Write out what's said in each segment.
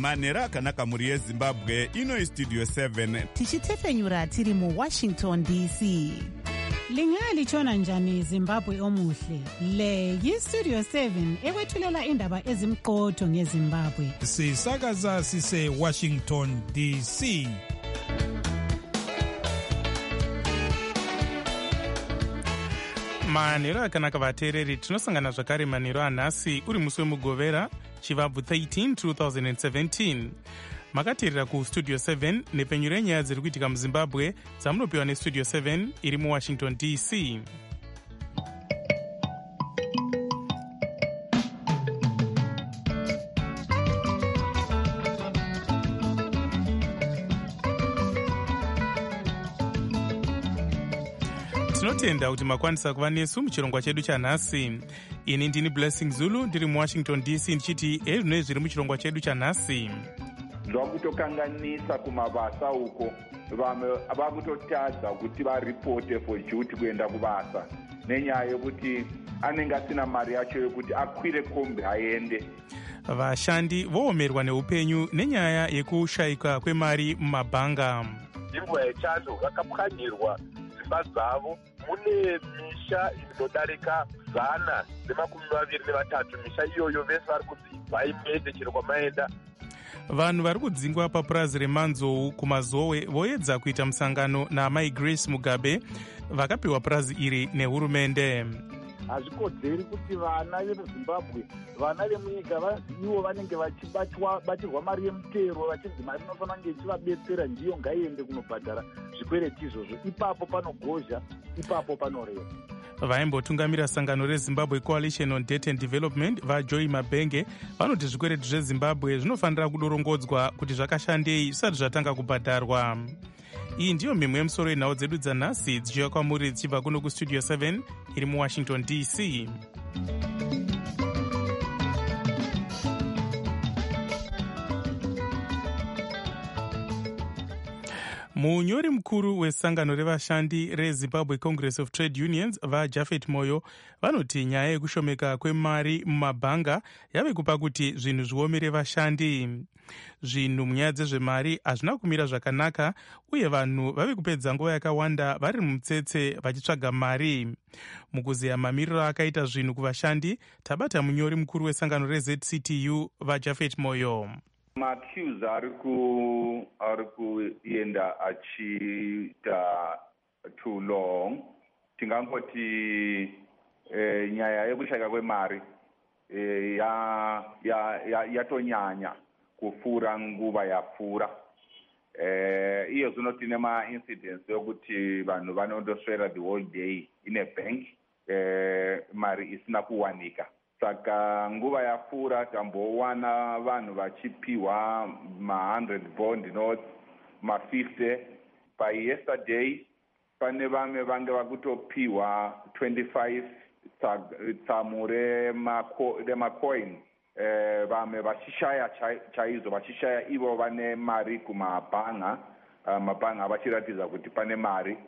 manhero akanaka mhuri yezimbabwe. Ino istudio 7 tichitefenyura tiri muwashington dc. Lingalitshona njani Zimbabwe omuhle? Le yistudio 7 ekwethulela indaba ezimqotho ngeZimbabwe. Sisakaza sise Washington DC. Manhero akanaka vateereri, tinosangana zvakare manhero anhasi uri musi wemugovera chivabvu 13 2017. Makateerera kustudio 7 nepenyu renyaya dziri kuitika muzimbabwe dzamunopiwa nestudio 7 iri muwashington dc. Tinotenda kuti makwanisa kuva nesu muchirongwa chedu chanhasi. Ini ndini Blessing Zulu ndiri muwashington dc ndichiti ezvinoi zviri muchirongwa chedu chanhasi. Zvakutokanganisa kumabasa uko, vamwe vakutotadza kuti varipote for duty kuenda kubasa nenyaya yekuti anenge asina mari yacho yokuti akwire kombi aende. Vashandi voomerwa neupenyu nenyaya yekushayika kwemari mumabhanga. Nzvimbo yechando vakapwanyirwa dzimba dzavo. Mune misha inodarika 123. Misha iyoyo vese vari kuti vaimende chero kwamaenda. Vanhu vari kudzingwa papurazi remanzou kumazowe voedza kuita musangano naamai Grace Mugabe vakapiwa purazi iri nehurumende. Hazvikodzeri kuti vana vemuzimbabwe, vana vemunyika ivo vanenge vachibatirwa mari yemutero vachinzi mari inofanira kunge ichivabetsera ndiyo ngaiende kunobhadhara zvikwereti izvozvo. Ipapo panogozha, ipapo panoreva. Vaimbotungamira sangano reZimbabwe Coalition on Debt and Development vaJoy Mabenge vanoti zvikwereti zveZimbabwe zvinofanira kudorongedzwa kuti zvakashandei zvisati zvatanga kubhadharwa. Iyi ndiyo mimwe yemusoro yenhau dzedu dzanhasi dzichiuya kwamuri dzichibva kuno kustudio 7 iri muwashington dc. Munyori mukuru wesangano revashandi reZimbabwe Congress of Trade Unions vaJafet Moyo vanoti nyaya yekushomeka kwemari mumabhanga yave kupa kuti zvinhu zviomere vashandi. Zvinhu munyaya dzezvemari hazvina kumira zvakanaka uye vanhu vave kupedza nguva yakawanda vari mumutsetse vachitsvaga mari. Mukuziya mamiriro akaita zvinhu kuvashandi, tabata munyori mukuru wesangano reZCTU vaJafet Moyo. Maqueues ari kuenda achiita too long. Tingangoti nyaya yekushayika kwemari yatonyanya kufura nguva yapfuura. Iyo zvino tine ma-incidents yokuti vanhu vanondoswera the whole day in a bank, mari isina kuwanika. Saka nguva yapfuura tambowana vanhu vachipiwa ma-100 bond notes, ma-50. By yesterday pane vamwe vange vakutopiwa 25 tsamu remacoin. Vamwe vachishaya chaizvo, vachishaya ivo vane mari kumabhanga. Mabhanga avachiratidza kuti pane mari.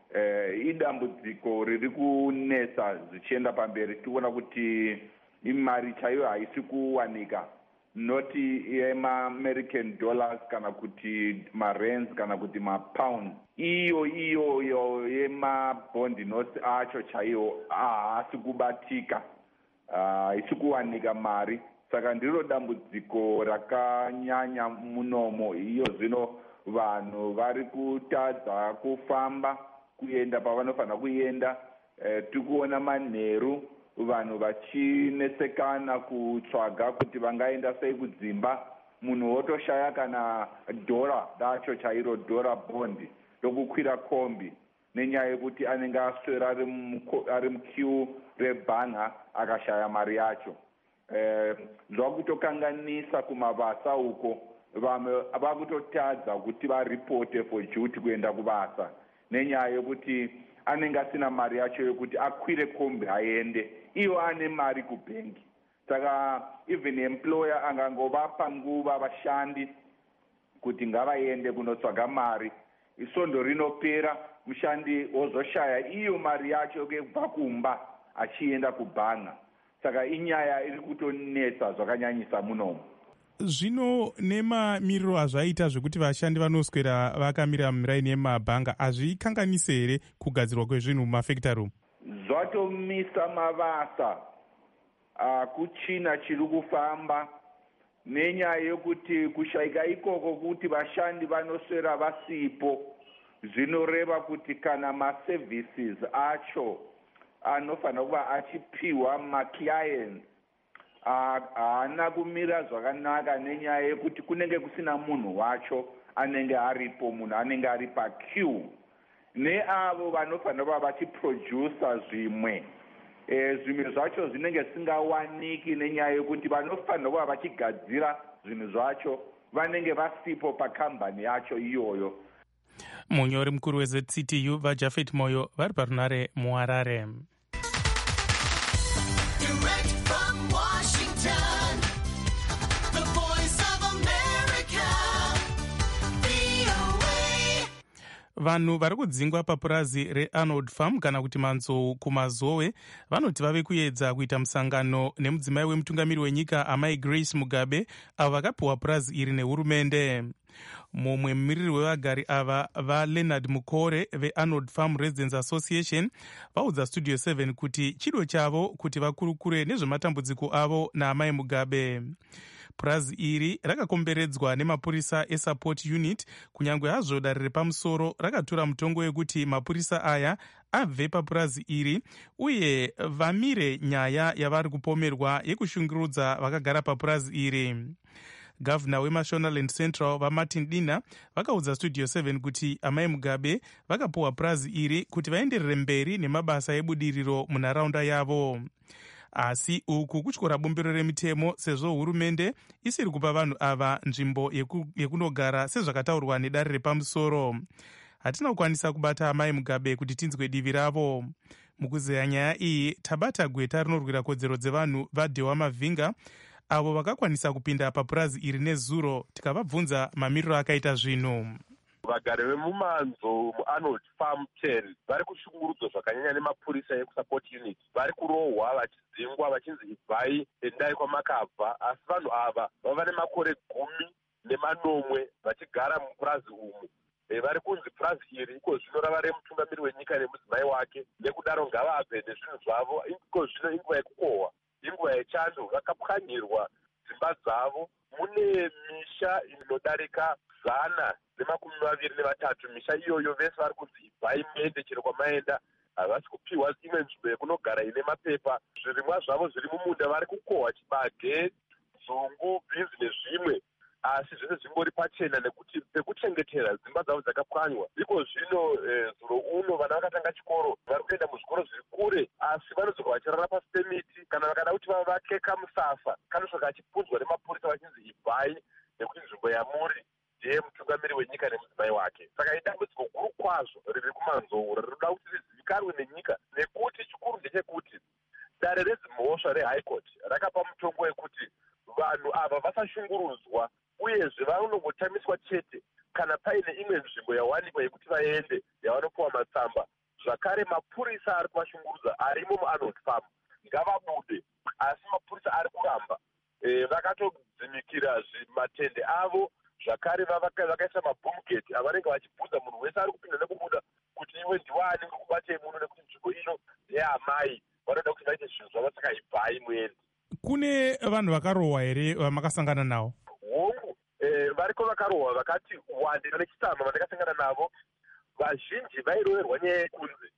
Idambudziko riri kunetsa zvichienda pamberi. Tikuona kuti imari chaiyo haisi kuwanika, noti yema-American dollars kana kuti ma-rands kana kuti ma-pounds. Iyo yema-bond notes acho chaiyo haasi kubatika, haisi kuwanika mari. Saka ndiro dambudziko rakanyanya munomo. Iyo zvino vanhu vari kutadza kufamba kuenda pavanofanira kuenda. Tikuona manheru vanhu vachinesekana kutsvaga kuti vangaenda sei kudzimba. Munhu wotoshaya kana dhora racho chairo, dhora bondi rokukwira kombi nenyaya yekuti anenge aswera ari muqueue rebhanga akashaya mari yacho. Zvakutokanganisa kumabasa uko, vamwe vakutotadza kuti varipote for duty kuenda kubasa nenyaya yekuti anenge asina mari yacho yokuti akwire kombi aende. Iyo ane mari kubhengi. Saka even employer angangovapa nguva vashandi kuti ngavaende kunotsvaga mari. Isondo rinopera, mushandi ozoshaya iyo mari yacho kubva kumba achienda kubhanga. Saka inyaya iri kutonetsa zvakanyanyisa munomu. Zvino nemamiriro azvaita zvekuti vashandi vanoswera vakamira miraini yemabhanga hazvikanganise here kugadzirwa kwezvinhu mumafactory room? Zvatomisa mabasa kuchina chiri kufamba nenyaya yekuti kushaika ikoko kuti vashandi vanoswera vasipo zvinoreva kuti kana maservices acho anofanira kuva achipiwa maclients haana kumira zvakanaka nenyaya yekuti kunenge kusina munhu wacho anenge aripo, munhu anenge ari paqueue neavo vanofanira kuva vachiprodusa zvimwe zvacho zvinenge zvisingawaniki nenyaya yekuti vanofanira kuva vachigadzira zvinhu zvacho vanenge vasipo pakambani yacho iyoyo. Munyori mukuru weZCTU vaJafet Moyo vari parunare muHarare. Vanhu vari kudzingwa papurazi reArnold Farm kana kuti Manzou kumazowe vanoti vave kuedza kuita musangano nemudzimai wemutungamiri wenyika amai Grace Mugabe avo vakapiwa purazi iri nehurumende. Mumwe mumiriri wevagari ava vaLeonard Mukore veArnold Farm Residents Association vaudza Studio 7 kuti chido chavo kuti vakurukure nezvematambudziko avo naamai Mugabe. Purazi iri rakakomberedzwa nemapurisa eSupport Unit kunyange hazvo dare repamusoro rakatora mutongo wekuti mapurisa aya abve papurazi iri uye vamire nyaya yavari kupomerwa yekushungurudza vakagara papurazi iri. Gavana weMashonaland Central vaMartin Dina vakaudza Studio 7 kuti amai Mugabe vakapiwa purazi iri kuti vaenderere mberi nemabasa ebudiriro munharaunda yavo. Asi uku kutyora bumbiro remitemo sezvo hurumende isiri kupa vanhu ava nzvimbo yekunogara sezvakataurwa nedare repamusoro. Hatina kukwanisa kubata amai Mugabe kuti tinzwe divi ravo. Mukuzeya nyaya iyi tabata gweta rinorwira kodzero dzevanhu vaDewa Mavhinga avo vakakwanisa kupinda papurazi iri nezuro tikavabvunza mamiriro akaita zvinhu. Vagari vemumanzo muArnold Farm 10 vari kushungurudzwa zvakanyanya nemapurisa ekuSupport Unit. Vari kurohwa vachidzingwa vachinzi ibvai endai kwamakabva, asi vanhu ava vava nemakore 10 vachigara mupurazi umu. Vari kunzi purazi iri iko zvino rava remutungamiri wenyika nemudzimai wake, nekudaro ngavabve nezvinhu zvavo. Iko zvino inguva yekukohwa, inguva yechando, vakapwanyirwa dzimba dzavo. Mune misha inodarika 123. Misha iyoyo vese vari kunzi ibvai muende chero kwamaenda. Havasi kupiwa imwe nzvimbo yekunogara ine mapepa. Zvirimwa zvavo zviri mumunda vari kukohwa chibage, nzungu, bhinzi nezvimwe. Asi zvese zvingori pachena nekuti pekuchengetera dzimba dzavo dzakapwanywa. Iko zvino zuro uno vana vakatanga chikoro vari kuenda muzvikoro zviri kure, asi vanozoka vachirara pasi pemiti kana vakada kuti vavake kamusafa kanosvika kachipunzwa nemapurisa vachinzi ibvai nekuti nzvimbo yamuri ndiye mutungamiri wenyika nemudzimai wake. Saka idambudziko guru kwazvo riri kumanzou rinoda kuti rizivikanwe nenyika, nekuti chikuru ndechekuti dare redzimhosva reHigh Court rakapa mutongo wekuti vanhu ava vasashungurudzwa uyezve vanongotamiswa chete kana paine imwe nzvimbo yawanikwa yekuti vaende yavanopiwa matsamba. Zvakare mapurisa ari kuvashungurudza arimo muArnold Farm ngavabude, asi mapurisa ari kuramba. Vakatodzimikira matende avo, zvakare vakaisa mabhomugeti avanenge vachibvunza munhu wese ari kupinda nekubuda kuti iwe ndiwani ngekubatei muno nekuti nzvimbo ino ndeamai, vanoda kuti vaite zvinhu zvavo, saka ibvai muende. Kune vanhu vakarohwa here vamakasangana navo? Hongu, variko vakarohwa vakati wande nechitama vandakasangana navo. Vazhinji vairoverwa nyaya yekunzi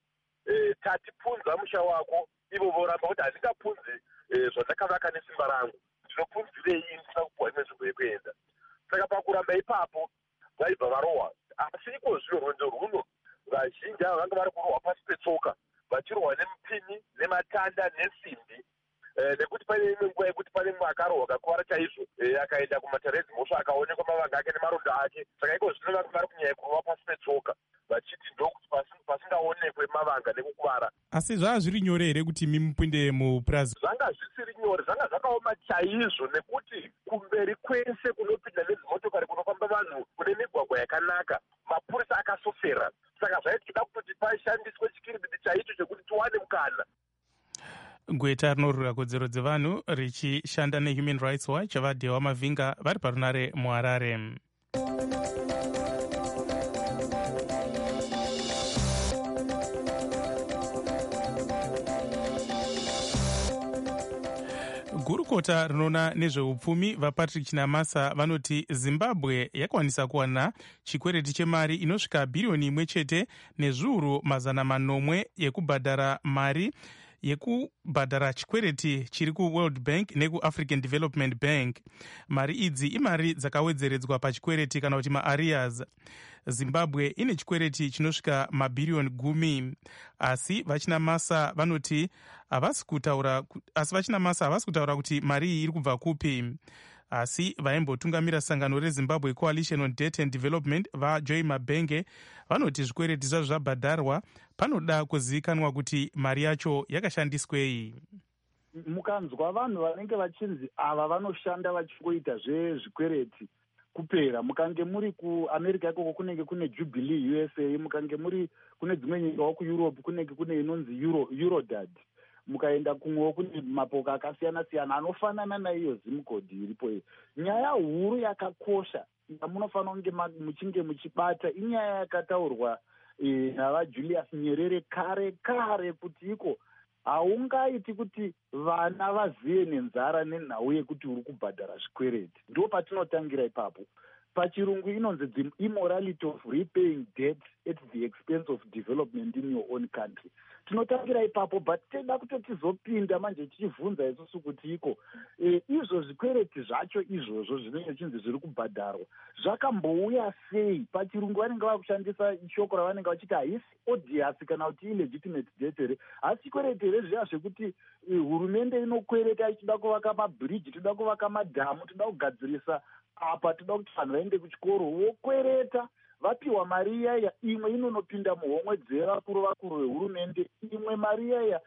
tatipunza musha wako, ivo voramba kuti handingapunzi zvandakavaka nesimba rangu, ndinopunzirei ndisina kupuwa imwe nzvimbo yekuenda. Saka pakuramba ipapo vaibva varohwa. Asi iko zvino rwendo rwuno vazhinji ava vanga vari kurohwa pasi petsoka, vachirohwa nemupini nematanda nesimbi, nekuti pane imwe nguva yekuti pane mumwe akarohwa akakuwara chaizvo, akaenda kumatarezi mhosva akaonekwa mavanga ake nemaronda ake. Saka iko zvino vanga vari kunyanya kurohwa pasi petsoka vachiti ndokuti pasingaonekwe mavanga nekukuwara. Asi zvava zviri nyore here kuti mupinde mupurazi? Zvanga zvisiri nyore, zvanga zvakaoma chaizvo, nekuti kumberi kwese kunopinda nedzimotokari kunofamba vanhu kune migwagwa yakanaka, mapurisa akasofera. Saka zvaitida kutoti pashandiswe chikiribiti chaicho chekuti tiwane mukana. gweta rinorwira kodzero dzevanhu richishanda nehuman rights watch vadhewa mavhinga vari parunare muharare. gurukota rinoona nezveupfumi vapatrick chinamasa vanoti zimbabwe yakwanisa kuwana chikwereti chemari inosvika bhiriyoni 1 chete nezviuru 900 yekubhadhara mari yekubhadhara chikwereti chiri kuworld bank nekuafrican development bank. Mari idzi imari dzakawedzeredzwa pachikwereti kana kuti maarias. Zimbabwe ine chikwereti chinosvika mabhiriyoni 10, asi vachinamasa vanoti havasi kutaura kuti mari iyi iri kubva kupi. Asi vaimbotungamira sangano rezimbabwe coalition on debt and development vajoy mabenge vanoti zvikwereti zvazvo zvabhadharwa panoda kuzivikanwa kuti mari yacho yakashandiswei. Mukanzwa vanhu vanenge vachinzi ava vanoshanda vachingoita zvezvikwereti kupera, mukange muri kuamerica ikoko kunenge kune Jubilee USA, mukange muri kune dzimwe nyikawo kueurope kunenge kune inonzi Eurodad, mukaenda kumwewo kune mapoka akasiyana siyana anofanana naiyo zimgodhi iripo iyi. Nyaya huru yakakosha yamunofanira kunge muchinge muchibata inyaya yakataurwa navaJulius Nyerere kare kuti iko haungaiti kuti vana vazive nenzara nenhau yekuti uri kubhadhara zvikwereti. Ndo patinotangira ipapo. Pachirungu inonzi the immorality of repaying debt at the expense of development in your own country. Tinotangira ipapo, but tenda kuti tizopinda manje tichivhunza isusu kuti iko izvo zvikwereti zvacho izvozvo zvinenge chinzi zviri kubhadharwa zvakambouya sei? Pachirungu vanenge vakushandisa shoko ravanenge vachiti haisi odious kana kuti illegitimate debt here, asi chikwereti here zviya zvekuti hurumende inokwereta ichida kuvaka mabhiriji, toda kuvaka madhamu, toda kugadzirisa apa, toda kuti vanhu vaende kuchikoro, wokwereta. Vapiwa mari iyaya, imwe inonopinda muhomwe dzevakuru vehurumende, imwe mari iyaya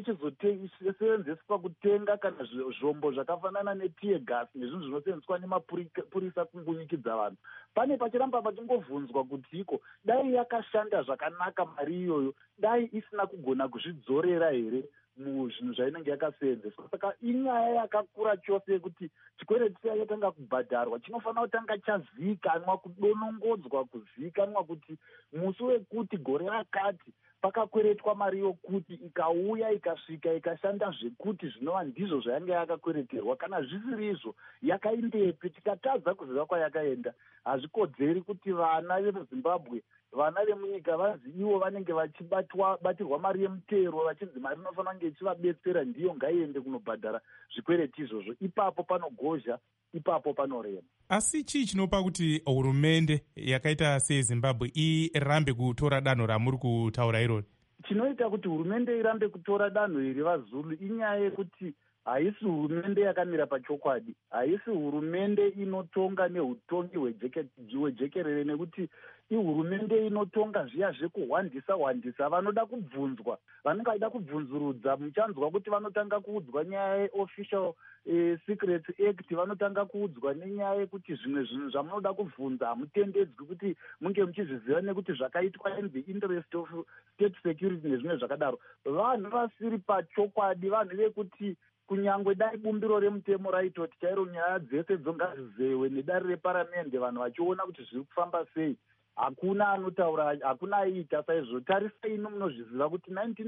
inochizosevenzeswa kutenga kana zvombo zvakafanana netiye gas nezvinhu zvinosevenzeswa nemapurisa kungunyikidza vanhu. Pane pachiramba pachingovhunzwa kuti iko dai yakashanda zvakanaka mari iyoyo, dai isina kugona kuzvidzorera here muzvinhu zvainenge yakasevenzeswa. Saka inyaya yakakura chose kuti chikwereti chayatanga kubhadharwa chinofanira kutanga chazivikanwa, kudonongodzwa, kuzivikanwa kuti musi wekuti gore rakati pakakweretwa mari yokuti ikauya ikasvika ikashanda zvekuti zvinova ndizvo zvayanga yakakwereterwa. Kana zvisiri izvo yakaindepi? Tikatadza kuziva kwayakaenda, hazvikodzeri kuti vana vezimbabwe, vana vemunyika vazi ivo vanenge vachibatirwa mari yemutero vachinzi mari inofanira kunge ichivabetsera ndiyo ngaiende kunobhadhara zvikwereti izvozvo. Ipapo panogozha, ipapo panorema. Asi chii chinopa kuti hurumende yakaita sezimbabwe irambe kutora danho ramuri kutaura irori? Chinoita kuti hurumende irambe kutora danho iri vaZulu inyaya yekuti haisi hurumende yakamira pachokwadi, haisi hurumende inotonga neutongi hwejekerere, nekuti ihurumende inotonga zviya zvekuhwandisa vanoda kubvunzwa, vanenge vachida kubvunzurudza. Muchanzwa kuti vanotanga kuudzwa nyaya yeofficial secrets act, vanotanga kuudzwa nenyaya yekuti zvimwe zvinhu zvamunoda kubvunza hamutendedzwi kuti munge muchizviziva nekuti zvakaitwa in the interest of state security nezvimwe zvakadaro. Vanhu vasiri pachokwadi, vanhu vekuti kunyangwe dai bumbiro remutemo raitoti chairo nyaya dzese dzongazizewe nedare reparamende, vanhu vachiona kuti zviri kufamba sei, hakuna anotaura, hakuna aiita saizvo. Tarisai ino munozviziva kuti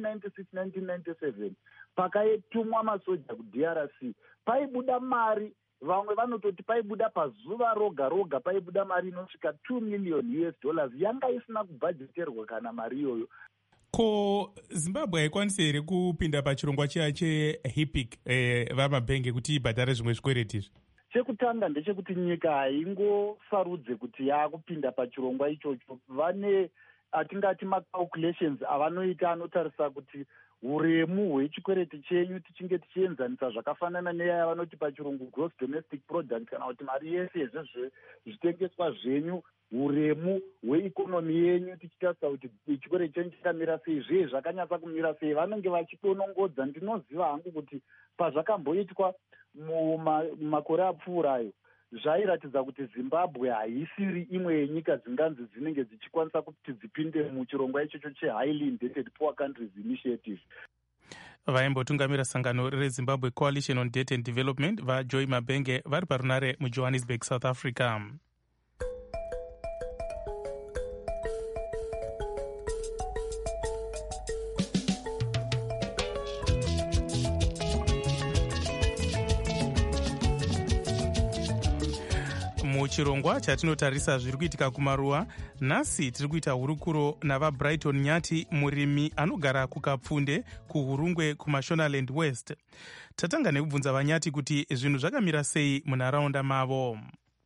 1996-1997 pakatumwa masoja kuDRC paibuda mari, vamwe vanototi paibuda pazuva roga roga paibuda mari inosvika $2 million yanga isina kubhajeterwa kana mari iyoyo. Ko Zimbabwe haikwanisi here kupinda pachirongwa chiya cheHIPIC vamabhenge kuti ibhadhare zvimwe zvikwereti izvi? Chekutanga ndechekuti nyika haingosarudze kuti yaakupinda pachirongwa ichocho. Vane atingati macalculations avanoita anotarisa kuti uremu hwechikwereti chenyu tichinge tichienzanisa zvakafanana neyaya vanoti pachirungu gross domestic product, kana kuti mari yese yezvezvitengeswa zvenyu, uremu hweikonomi yenyu tichitarisa kuti chikwereti chenyu chakamira sei, zviye zvakanyatsa kumira sei, vanenge vachidonongodza. Ndinoziva hangu kuti pazvakamboitwa mumakore apfuurayo zvairatidza kuti Zimbabwe haisiri imwe yenyika dzinganzi dzinenge dzichikwanisa kuti dzipinde muchirongwa ichocho chehighly indebted poor countries initiative. vaimbotungamira sangano rezimbabwe coalition on debt and development vajoy mabenge vari parunare mujohannesburg, south africa. Muchirongwa chatinotarisa zviri kuitika kumaruwa, nhasi tiri kuita hurukuro navabrighton nyati, murimi anogara kukapfunde kuhurungwe kumashonaland west. Tatanga nekubvunza vanyati kuti zvinhu zvakamira sei munharaunda mavo.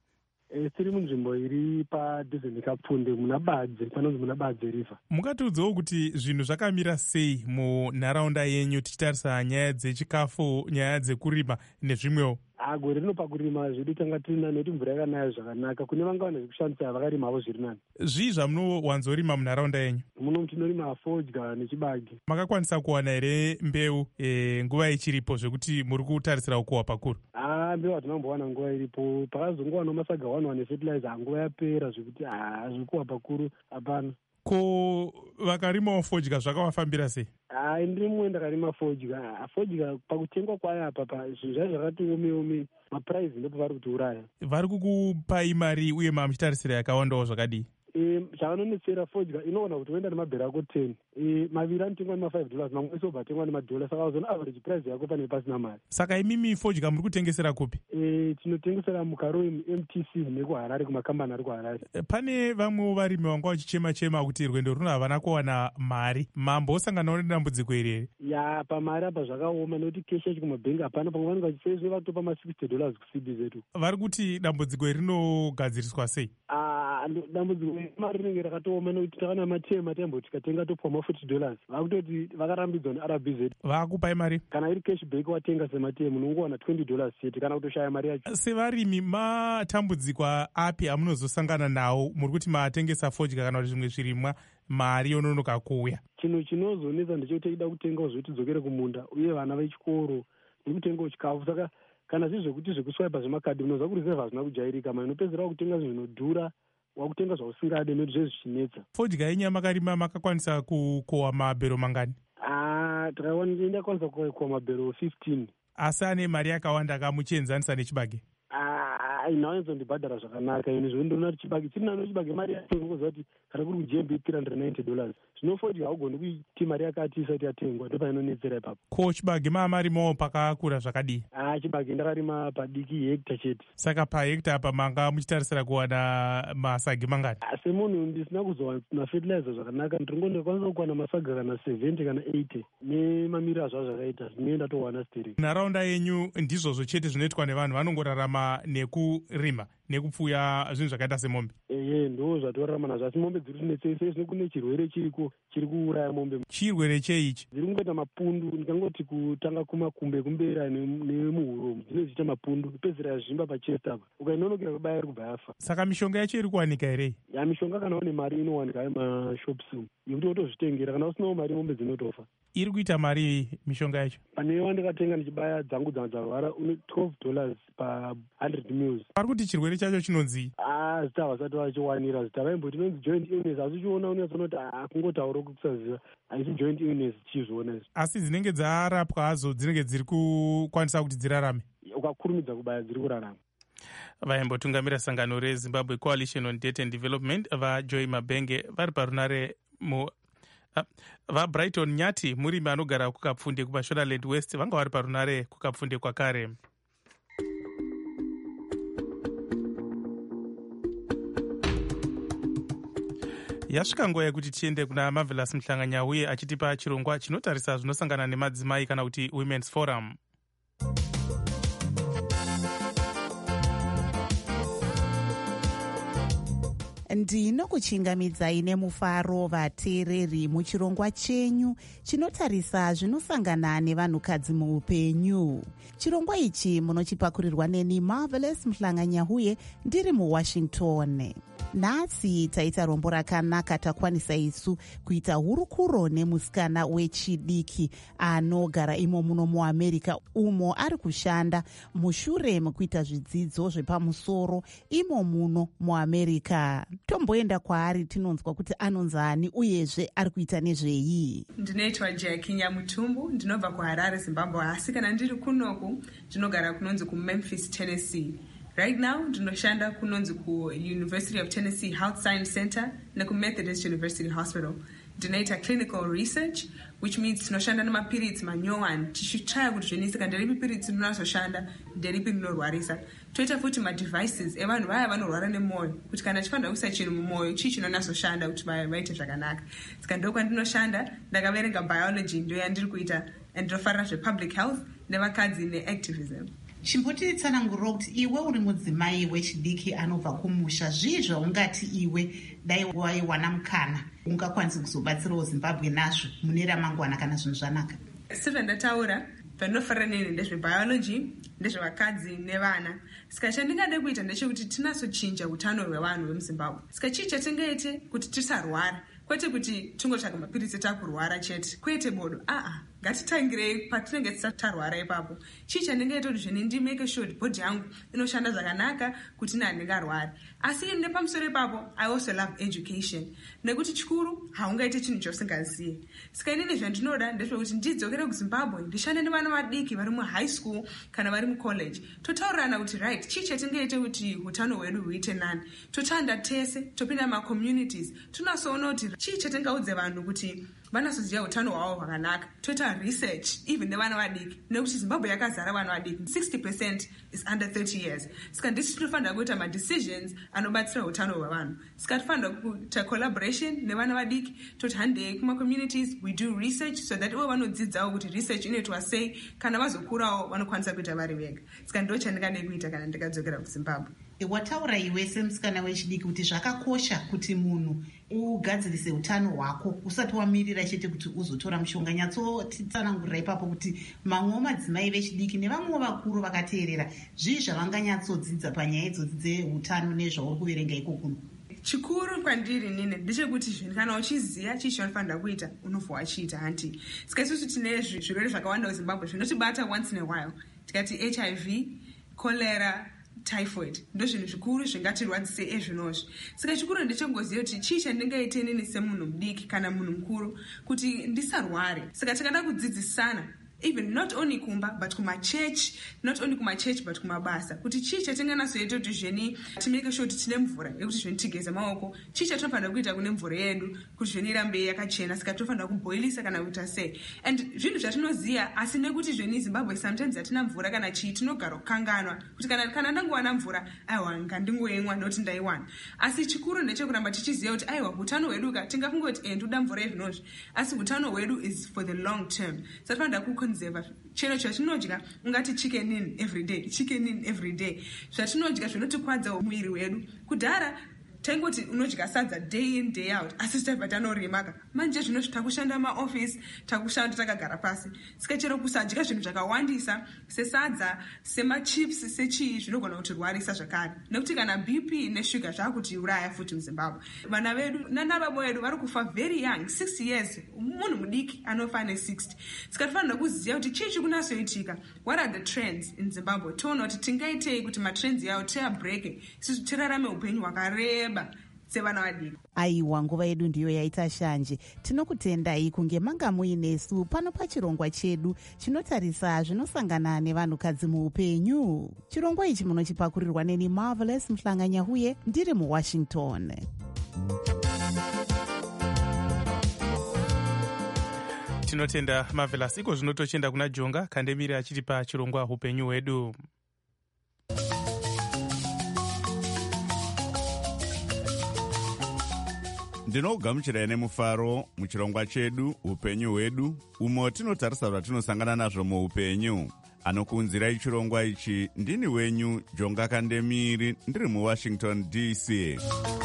Tiri munzvimbo iri padhuze nekapfunde muna Badze, panonzi muna Badze river. Mukatiudzawo kuti zvinhu zvakamira sei munharaunda yenyu, tichitarisa nyaya dzechikafu, nyaya dzekurima nezvimwewo? Gore rino pakurima zvedu tanga tiri nani nekuti mvura yakanaya zvakanaka. Kune vanga vane zvekushandisa vakarimavo zviri nani. Zvii zvamunowanzorima munharaunda yenyu? Muno tinorima fodya nechibage. Makakwanisa kuwana here mbeu nguva ichiripo zvekuti muri kutarisira kukohwa pakuru? Mbeu hatinambowana nguva iripo. Pakazongowanawo masaga 1 nefertilizer nguva yapera zvekuti zvekukohwa pakuru hapana. Ko vakarimawo fodya zvakavafambira sei? Ndiri mumwe ndakarima fodya. Fodya pakutengwa kwayo apa zvinhu zvayo zvakati omeome, mapuraizi ndipo vari kutiuraya. Vari kukupai mari uye mamuchitarisira yakawandawo zvakadii? Zvavanonetsera fodya inoona kuti uenda nemabhero ako 10, maviri anotengwa nema$5, mamwe ese obva atengwa nemadhola, saka uzona average price yako pane pasina mari. Saka imimi fodya muri kutengesera kupi? Tinotengesera mukaroi MTC nekuHarare, kumakambani ari kuHarare. Pane vamwewo varimi vanga vachichema-chema kuti rwendo runo havana kuwana mari. Mambosanganawo nedambudziko iri here? Pamari apa zvakaoma nekuti keshi yacho kumabhengi hapana. Pamwe vanenge vachisezve vatopa ma$60 kuCB zetu. Vari kuti dambudziko iri rinogadziriswa sei? Dambudziko mari rinenge rakatooma nekuti takana matema tembo tikatenga topuwa ma$40. Vakutoti vakarambidzwa neRBZ. Vakupai mari? Kana iri cashback watenga sematemu unongowana $20 chete kana kutoshaya mari yacho. Sevarimi matambudziko api amunozosangana nawo muri kuti matengesa fodya kana kuti zvimwe zvirimwa mari yononoka kuuya? Chinhu chinozonetsa ndechekuti ida kutengawo zvotidzokere kumunda uye vana vechikoro nekutengawo chikafu. Saka kana zviri zvekuti zvekuswaipa zvemakadhi unonzwa kurizevha hazvina kujairika, inopedzera wakutenga zvinhu zvinodhura, wakutenga zvausingade nekuti zvezvichinetsa. Fodya yenyu yamakarima makakwanisa kukohwa mabhero mangani? Ndakwanisa kukohwa mabhero 15. Asi ane mari yakawanda kamuchienzanisa nechibage? Nawanzondibhadhara zvakanaka. Ini zvondoona kuti chibage chiri nano chibage mari yacho ngokuziva kuti kana kuri kuJMB $390. Zvino fodya haugoni kuiti mari yakati isati yatengwa, ndipo painonetsera ipapo. Ko chibage mamarimawo pakakura zvakadii? Chibage ndakarima padiki hekta chete. Saka pahekta apa manga muchitarisira kuwana masagi mangani? Semunhu ndisina kuzowana mafertilizer zvakanaka, ndikwanisa kuwana masaga kana 70 kana 80 nemamiri azvo zvakaita zvinoenda towana stering. Nharaunda yenyu ndizvozvo chete zvinoitwa nevanhu vanongorarama nekurima nekupfuya zvinhu zvakaita semombe? Ndo zvatorarama nazvo, asi mombe dziri kunetsese kune chirwere chiriko chiri kuuraya mombe. Chirwere cheichi? Dziri kungoita mapundu, ndikangoti kutanga kumakumbe kumbera nemuhuro dzinoziita mapundu, kupedzera zvimba pachest apa, ukainonokera kubaya iri kubva yafa. Saka mishonga yacho iri kuwanika here? Mishonga kana une mari inowanika yemashops yekuti wotozvitengera, kana usinawo mari mombe dzinotofa. Iri kuita mari mishonga yacho? Pane wandikatenga ndichibaya dzangu dzarwara $12 pa 100 mils. Pari kuti chirwere chacho chinonzi? Zita havasati vachiwanira zita, vaimboti inonzi joint illness, asi uchiona unotsonoti kungotaura kusaziva, haisi joint illness tichizviona izvi. Asi dzinenge dzarapwa hadzo dzinenge dziri kukwanisa kuti dzirarame? Ukakurumidza kubaya dziri kurarama. Vaimbotungamira sangano reZimbabwe Coalition on Debt and Development vaJoy Mabenge vari parunare vabrighton nyati, murimi anogara kukapfunde kumashonaland west, vanga vari parunare kukapfunde kwakare. Yasvika nguva yekuti tiende kuna Marvelous Mhlanganya uye achitipa chirongwa chinotarisa zvinosangana nemadzimai kana kuti Women's Forum. Ndinokuchingamidzai nemufaro vateereri muchirongwa chenyu chinotarisa zvinosangana nevanhukadzi muupenyu. Chirongwa ichi munochipakurirwa neni Marvelous Mhlanganya uye ndiri muWashington. Nhasi taita rombo rakanaka takwanisa isu kuita hurukuro nemusikana wechidiki anogara imo muno muAmerica, umo ari kushanda mushure mekuita zvidzidzo zvepamusoro imo muno muAmerica. tomboenda kwaari tinonzwa kuti anonzani uyezve ari kuita nezvei. Ndinoitwa Jackie Nyamutumbu, ndinobva kuHarare, Zimbabwe, asi kana ndiri kunoku ndinogara kunonzi kuMemphis, Tennessee. Right now ndinoshanda kunonzi kuUniversity of Tennessee Health Science Center nekuMethodist University Hospital. Ndinoita clinical research, which means tinoshanda nemapiritsi manyowani tichitsvaya kuti zvenisika nderipi piritsi rinozoshanda nderipi rinorwarisa. Toita futi madevices evanhu vaya vanorwara nemwoyo kuti kana chifanira kuisa chinhu mumwoyo chii chinonazoshanda kuti vaite zvakanaka. Saka ndokwandinoshanda, ndakaverenga biology ndoyandiri kuita, and ndinofarira zvepublic health nevakadzi neactivism. Chimbotitsanangurira kuti iwe uri mudzimai wechidiki anobva kumusha, zvii zvaungati iwe dai waiwana mukana ungakwanisa kuzobatsirawo Zimbabwe nazvo mune ramangwana kana zvinhu zvanaka? Sezvandataura, vandinofarira neni ndezvebiology, ndezvevakadzi nevana. Saka chandingade kuita ndechekuti tinasochinja utano hwevanhu vemuZimbabwe. Saka chii chatingaite kuti tisarwara, kwete kuti tingotsvaga mapiritsi takurwara chete, kwete bodo. Ngatitangirei patinenge tarwara ipapo. Chii chandingaita kuti zveni ndimeke sure kuti bhodhi yangu inoshanda zvakanaka kuti handingarwari. Asi nepamusoro ipapo, I also love education. Nekuti chikuru haungaite chinhu chausingaziye. Saka inini zvandinoda ndezvekuti ndidzokere kuZimbabwe ndishande nevana vadiki vari muhigh school kana vari mucollege. Totaurirana kuti right, chii chatingaite kuti utano hwedu huite nani. Totanda tese, topinda macommunities, tunasoona kuti chii chatingaudze vanhu kuti vanasoziva utano hwavo hwakanaka. Toita research even nevana vadiki, nekuti Zimbabwe yakazara vana vadiki, 60% is under 30 years. Saka ndisi tinofanira kuita madecisions anobatsira utano hwevanhu. Saka tofanira kuita collaboration nevana vadiki, toti handei kumacommunities, we do research so that ivo vanodzidzawo kuti research inoitwa sei, kana vazokurawo vanokwanisa kuita vari vega. Saka ndo chandingade kuita kana ndikadzokera kuZimbabwe. Wataura iwe semusikana wechidiki kuti zvakakosha kuti munhu ugadzirise utano hwako usati wamirira chete kuti uzotora mushonga. Nyatsotitsanangurira ipapo kuti mamwewo madzimai vechidiki nevamwewo vakuru vakateerera zvii zvavanganyatsodzidza panyaya idzodzi dzeutano nezvauri kuverenga ikoko. Chikuru kwandiri nini ndechekuti zvinhu kana uchiziya chii chaunofanira kuita unobva wachiita hanti. Saka isusu tine zvirwere zvakawanda kuZimbabwe zvinotibata once in a while. Tikati HIV, cholera, typhoid, ndo zvinhu zvikuru zvingatirwadzise ezvinozvi. Saka chikuru ndechengoziva kuti chii chandingaite nini semunhu mudiki kana munhu mukuru kuti ndisarware. Saka takada kudzidzisana, even not only kumba but kumachurch, not only kumachurch but kumabasa, kuti chii chatinganasoita kuti zveni timeke sure kuti tine mvura yekuti zveni tigeze maoko, chii chatinofanira kuita kune mvura yedu kuti zveni irambe yakachena. Saka tinofanira kuboilisa kana kuita sei. And zvinhu zvatinoziya, asi nekuti zveni Zimbabwe sometimes hatina mvura kana chii, tinogara kukanganwa kuti kana ndangowana mvura aiwa ngandingoimwa noti ndaiwana. Asi chikuru ndechekuramba tichiziva kuti aiwa utano hwedu tingafunga kuti ndoda mvura yezvinozvi, asi utano hwedu is for the long term. Saka tinofanira chero chatinodya, ungati chicken in every day, zvatinodya zvinotikwadza muviri wedu. Kudhara taingoti unodya sadza day in day out, asi titabva tanorimaka. Manje zvino takushanda maofisi, takushanda takagara pasi. Saka chero kusadya zvinhu zvakawandisa sesadza, semachips, sechii zvinogona kutirwarisa zvakare. Nekuti kana BP neshuga zvakutiuraya futi muZimbabwe. Vana vedu nanababa vedu vari kufa very young, 6 years. Munhu mudiki anofa ne60. Saka tofanira kuziva kuti chii chikunasoitika. What are the trends in Zimbabwe? Toona kuti tingaitei kuti matrends yawo tiabreke, isusu tirarame upenyu hwakareba sevana vadiki. Aiwa, nguva yedu ndiyo yaita shanje. Tinokutendai kunge manga muinesu pano pachirongwa chedu chinotarisa zvinosangana nevanhukadzi muupenyu. Chirongwa ichi munochipakurirwa neni Marvelous Mhlanganyahuye, ndiri muWashington. Tinotenda Marvelous. Iko zvino tochienda kuna Jonga Kandemiri achitipa chirongwa upenyu hwedu. Ndinogamuchirai nemufaro muchirongwa chedu upenyu hwedu, umo tinotarisa zvatinosangana nazvo muupenyu. Anokuunzirai chirongwa ichi ndini wenyu Jonga Kandemiri, ndiri muWashington DC.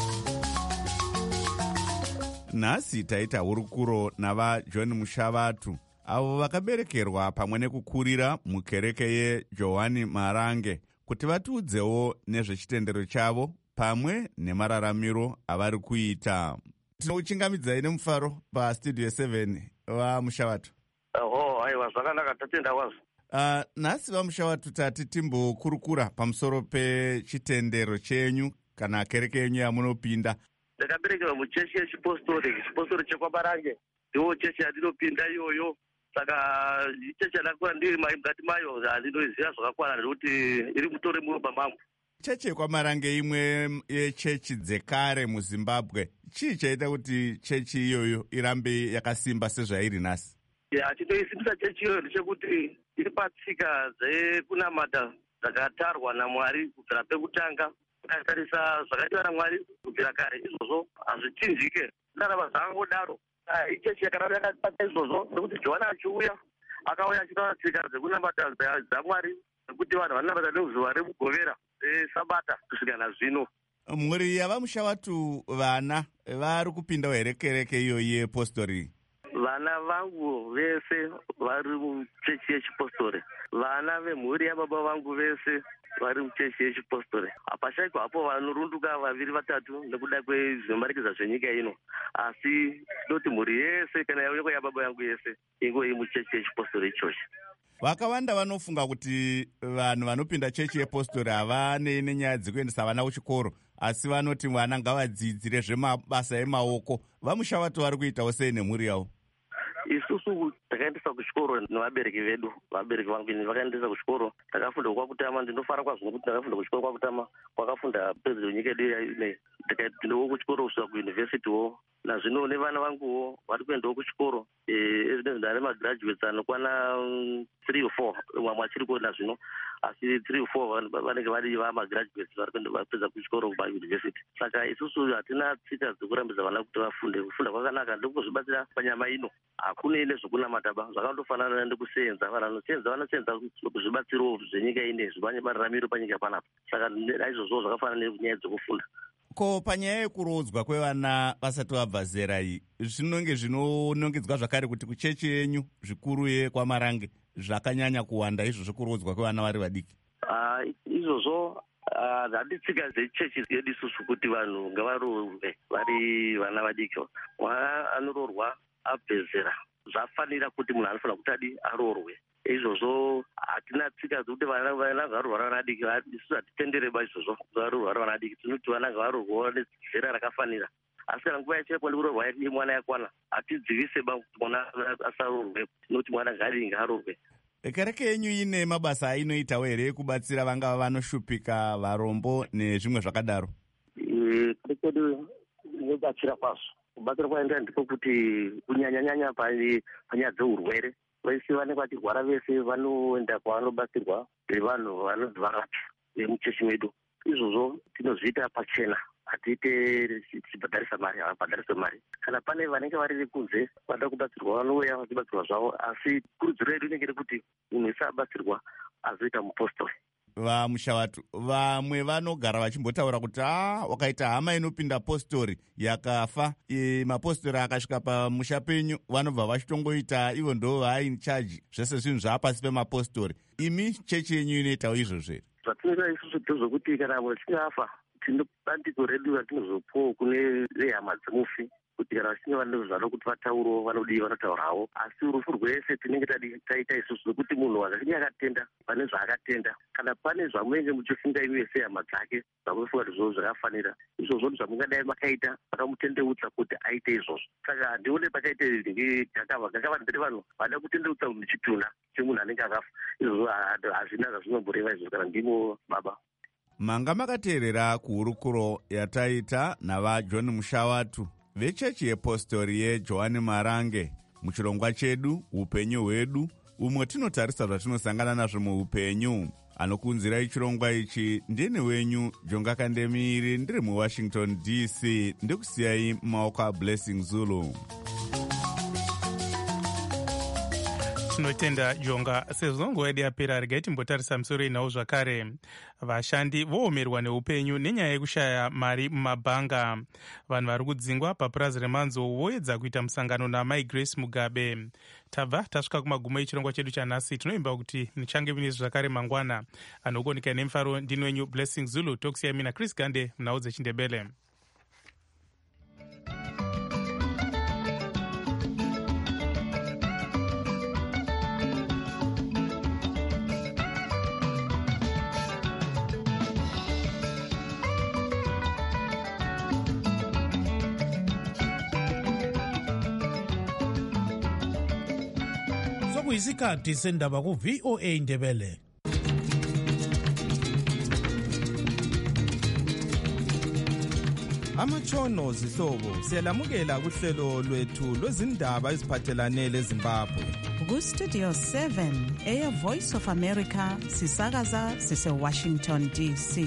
Nhasi taita hurukuro navaJohn Mushavatu, avo vakaberekerwa pamwe nekukurira mukereke yeJohani Marange, kuti vatiudzewo nezvechitendero chavo pamwe nemararamiro avari kuita. Tinouchingamidzai nemufaro pastudio 7 vaMushavatu. Aiwa, zvakanaka, tatenda kwazvo. Nhasi vaMushavatu tati timbokurukura pamusoro pechitendero chenyu kana kereke yenyu yamunopinda. ndakaberekerwa muchechi yechipostori chekwamarange, ndiwo chechi yandinopinda iyoyo. Saka chechi yandakura ndiri mukati mayo handinoiziva zvakakwana nekuti iri mutore muropa mangu. Chechi yekwamarange imwe yechechi dzekare muZimbabwe. Chii chaita kuti chechi iyoyo irambe yakasimba sezvairi nhasi? Chinoisimbisa chechi iyoyo ndechekuti iri patsika dzekunamata dzakatarwa naMwari kubvira pekutanga. Akatarisa zvakaitwa naMwari kubvira kare, izvozvo hazvichinjike. Ndarava zvakangodaro. Ichechi yakaramba yakabata izvozvo nekuti Johani achiuya akauya achitaura tsika dzekunamata dzaMwari nekuti vanhu vanamata nezuva remugovera sabata kusvika nazvino. Mhuri yavaMushawatu vana vari kupindawo here kereke iyoyi yepostori? Vana vangu vese vari muchechi yechipostori. Vana vemhuri yababa vangu vese vari muchechi yechipostori. Hapashayikwa hapo vanorunduka 2-3 nekuda kwezvinomanikidza zvenyika ino, asi tinoti mhuri yese kana yauya yababa yangu yese ingo iri muchechi yechipostori ichochi. Vakawanda vanofunga kuti vanhu vanopinda chechi yepostori havane nenyaya dzekuendesa vana kuchikoro, asi vanoti vana ngavadzidzire zvemabasa emaoko. VaMushawatu vari kuitawo sei nemhuri yavo? Isusu takaendesa kuchikoro nevabereki vedu. Vabereki vangu vakaendesa kuchikoro, takafunda kwakutama. Ndinofara kwazvo nekuti ndakafunda kuchikoro kwakutama, kwakafunda pedyo nyika yedu ine. Ndikaendawo kuchikoro kusvika kuyunivhesitiwo. Nazvino nevana vanguwo vari kuendawo kuchikoro. Evidence ane magraduates anokwana 3 or 4, vamwe achiri kuona zvino, asi 3 or 4 vanenge vari vamagraduates vari vapedza kuchikoro kumayunivhesiti. Saka isusu hatina tsika dzekurambidza vana kuti vafunde. Kufunda kwakanaka ndokuzvibatsira panyama ino. Hakune nezvokunamataba, zvakandofanana nekusenza. Vanhu vanosenza kuzvibatsirawo zvenyika inezvi, vane mararamiro panyika panapa. Saka naizvozvo zvakafanana nenyaya dzokufunda. Ko panyaya yekurodzwa kwevana vasati vabva zera iyi, zvinonge zvinonongedzwa zvakare kuti kuchechi yenyu zvikuru yekwamarange zvakanyanya kuwanda izvo zvekurodzwa kwevana vari vadiki? Izvozvo handitsika dzechechi yedu isusu kuti vanhu ngavaroorwe vari vana vadiki. Mwana anoroorwa abve zera, zvafanira kuti munhu anofanira kuti aroorwe. Izvozvo hatina tsika dzekuti vana ngavarwara vana vadiki. Isusu hatitendereba izvozvo varwara vana vadiki. Tinoti vana ngavarorwawo nezera rakafanira. Asi kana nguva yacho kwandikurorwa mwana yakwana, hatidzivise kuti mwana asaroorwe. Tinoti mwana ngaaroorwe. Kereke yenyu ine mabasa ainoitawo here ekubatsira vangava vanoshupika, varombo nezvimwe zvakadaro? Kereke yedu inobatsira kwazvo. Kubatsira kwaenda ndiko kuti kunyanya-nyanya panyaya dzeurwere, vese vanenge vachirwara vese vanoenda kwavanobatsirwa nevanhu vanonzi varapi vemuchechi medu. Izvozvo tinozviita pachena, hatiite tichibhadharisa mari, havabhadharisa mari. Kana pane vanenge vari kunze vanoda kubatsirwa vanouya vachibatsirwa zvavo, asi kurudziro yedu inenge kuti munhu wese abatsirwa azoita mupostori. VaMushawatu vamwe vanogara vachimbotaura kuti wakaita hama inopinda postori yakafa, mapostori akasvika pamusha penyu vanobva vachitongoita ivo ndo vainchaji zvese zvinhu zvapasi pemapostori. Imi chechi yenyu inoitawo izvozvo here? Zvatinoita isusu ndezvokuti kana vachinge afa tine bandiko redu ratinozopawo kune vehama dzemufi kuti kana vachinge vanezvada kuti vataurewo vanodii vanotaurawo. Asi rufu rwese tinenge taita isusu nokuti munhu akachinge akatenda pane zvaakatenda, kana pane zvamunenge muchifunga iwe sehama dzake zvamunofunga kuti zvozvo zvakafanira, izvozvo zvamungadai makaita vakamutendeutsa kuti aite izvozvo. Saka handione pachaite gakava ndiri vanhu vada kutendeutsa munhu chituna chemunhu anenge akafa. Izvozvo hazvina zvazvinomboreva izvozvo kana ndimo baba. Manga makateerera kuhurukuro yataita navaJohn Mushawatu vechechi yepostori yeJohani Marange muchirongwa chedu upenyu hwedu, umwe tinotarisa zvatinosangana nazvo muupenyu. Anokunzirai chirongwa ichi ndini wenyu Jonga Kandemiri, ndiri muWashington DC, ndikusiyai mumaoko aBlessing Zulu. Tinotenda Jonga. Sezvo nguva yedu yapera, regai timbotarisa misoro inawo zvakare. Vashandi voomerwa neupenyu nenyaya yekushaya mari mumabhanga. Vanhu vari kudzingwa papurazi remanzo voedza kuita musangano naMai Grace Mugabe. Tabva tasvika kumagumo echirongwa chedu chanhasi. Tinoimba kuti nichange munezvi zvakare mangwana. Anokuonekai nemufaro ndini wenyu Blessing Zulu, tokusiyai mina Chris Gande munhau dzeChindebele. sokuyisikhathi sendaba ku-VOA Indebele. Amatshono zihlobo siyalamukela kuhlelo lwethu lwezindaba eziphathelane leZimbabwe. Ku-Studio 7 Voice of America sisakaza sise-Washington DC.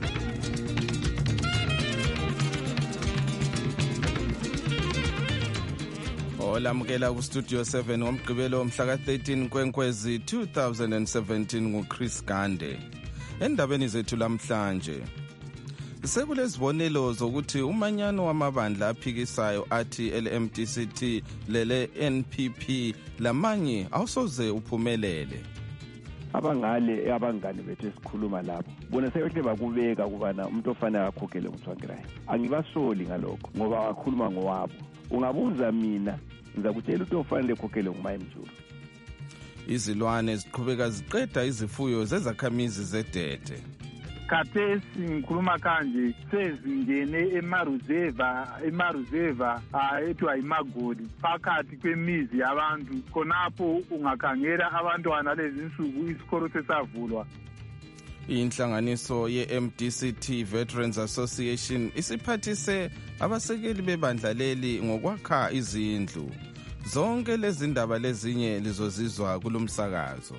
Olamukela ku-Studio 7 ngomgqibelo mhla ka-13 Nkwenkwezi 2017 nguChris Gande. Endabeni zethu lamhlanje, sekulezibonelo zokuthi umanyano wamabandla aphikisayo athi LMDCT lele NPP lamanye awusoze uphumelele. Abangale abangane bethu esikhuluma lapho bona sebehle bakubeka kubana umuntu ofanele akhokhele uMthwangirayi. Angibasoli ngalokho ngoba wakhuluma ngowabo. Ungabuza mina ngizakutshela ukuthi ofanele ekhokhele nguMayimjulu. Izilwane ziqhubeka ziqeda izifuyo zezakhamizi zedede. Khathesi ngikhuluma kanje sezingene emaruzeva ethiwa iMagodi phakathi kwemizi yabantu. Khonapho ungakhangela abantwana lezi nsuku isikolo sesavulwa. Inhlanganiso ye-MDCT Veterans Association isiphathise abasekeli bebandla leli ngokwakha izindlu. Zonke lezi ndaba lezinye lizozizwa kulomsakazo.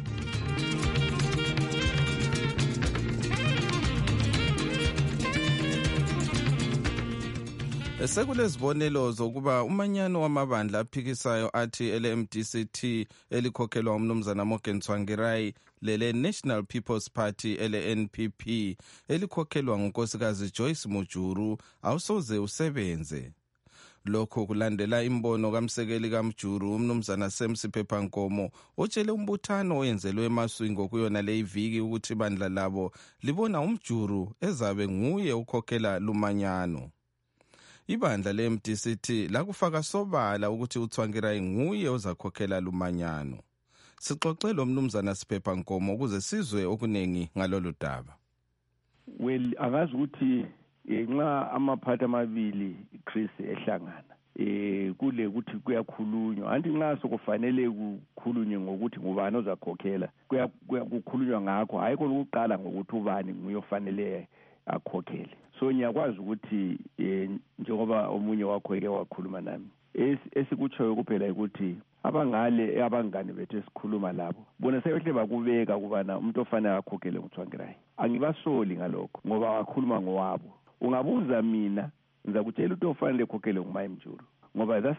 Sekulezibonelo zokuba umanyano wamabandla aphikisayo athi LMDCT elikhokhelwa umnumzana Morgan Tsvangirai lele National People's Party LNPP elikhokhelwa ngunkosikazi Joyce Mujuru awusoze usebenze. Lokho kulandela imbono kamsekeli kaMjuru umnumzana Semsiphepha Nkomo otshele umbuthano oyenzelwe eMaswingo kuyona le iviki ukuthi ibandla labo libona uMjuru ezabe nguye ukhokhela lumanyano. Ibandla le-MDCT lakufaka sobala ukuthi uTsvangirai nguye ozakhokhela lumanyano. Sixoxe lo mnumzana Siphepha Nkomo ukuze sizwe okunengi ngalolu daba. Well, angazi ukuthi nxa amaphathi amabili Chris ehlangana kule ukuthi kuyakhulunywa anti nxa sokufanele kukhulunywe ngokuthi ngubani ozakhokhela kuyakhulunywa ngakho hayi kokuqala ngokuthi ubani nguyofanele akhokhele. So ngiyakwazi ukuthi njengoba omunye wakho eke wakhuluma nami esikutshoyo kuphela ukuthi abangale abangane bethu esikhuluma labo bona sebehle bakubeka kubana umuntu ofanele akhokhele uMthwangirayi. Angibasoli ngalokho ngoba wakhuluma ngowabo. Ungabuza mina ngizakutshela ukuthi ofanele ekhokhele nguMayimjulu ngoba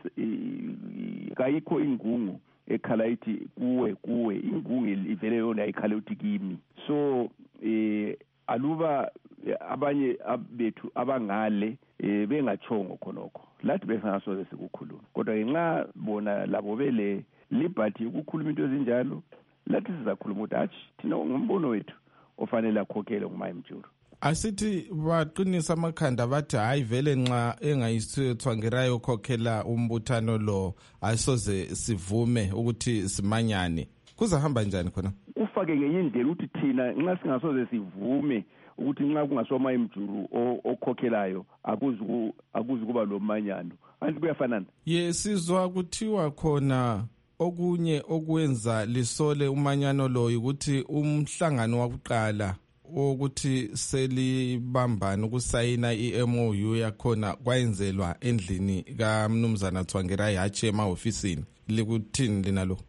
kayikho ingungu ekhala ithi kuwe ingungu ivele yona ikhala uthi kimi. So aluba abanye bethu abangale bengachongo khonokho lathi besangasoze sikukhuluma kodwa ngenxa bona labo bele liberty ukukhuluma into ezinjalo lathi sizakhuluma ukuthi athi thina ngombono wethu ofanele akhokhele nguMayimjulu. Asithi baqinisa amakhanda bathi hayi vele nxa engayisithwangirayo ukhokhela umbuthano lo asoze sivume ukuthi simanyane. Kuzahamba njani khona? Ufake ngenye indlela ukuthi thina nxa singasoze sivume ukuthi nxa kungasoMayimjulu okhokhelayo akuzi kuba lo manyano. Anti kuyafanana. Yesizwa kuthiwa khona okunye okwenza lisole umanyano lo ukuthi umhlangano wakuqala ukuthi selibambana ukusayina iMOU yakhona kwayenzelwa endlini kaMnumzana Tsvangirai hatshi emahofisini. Likuthini lina lo?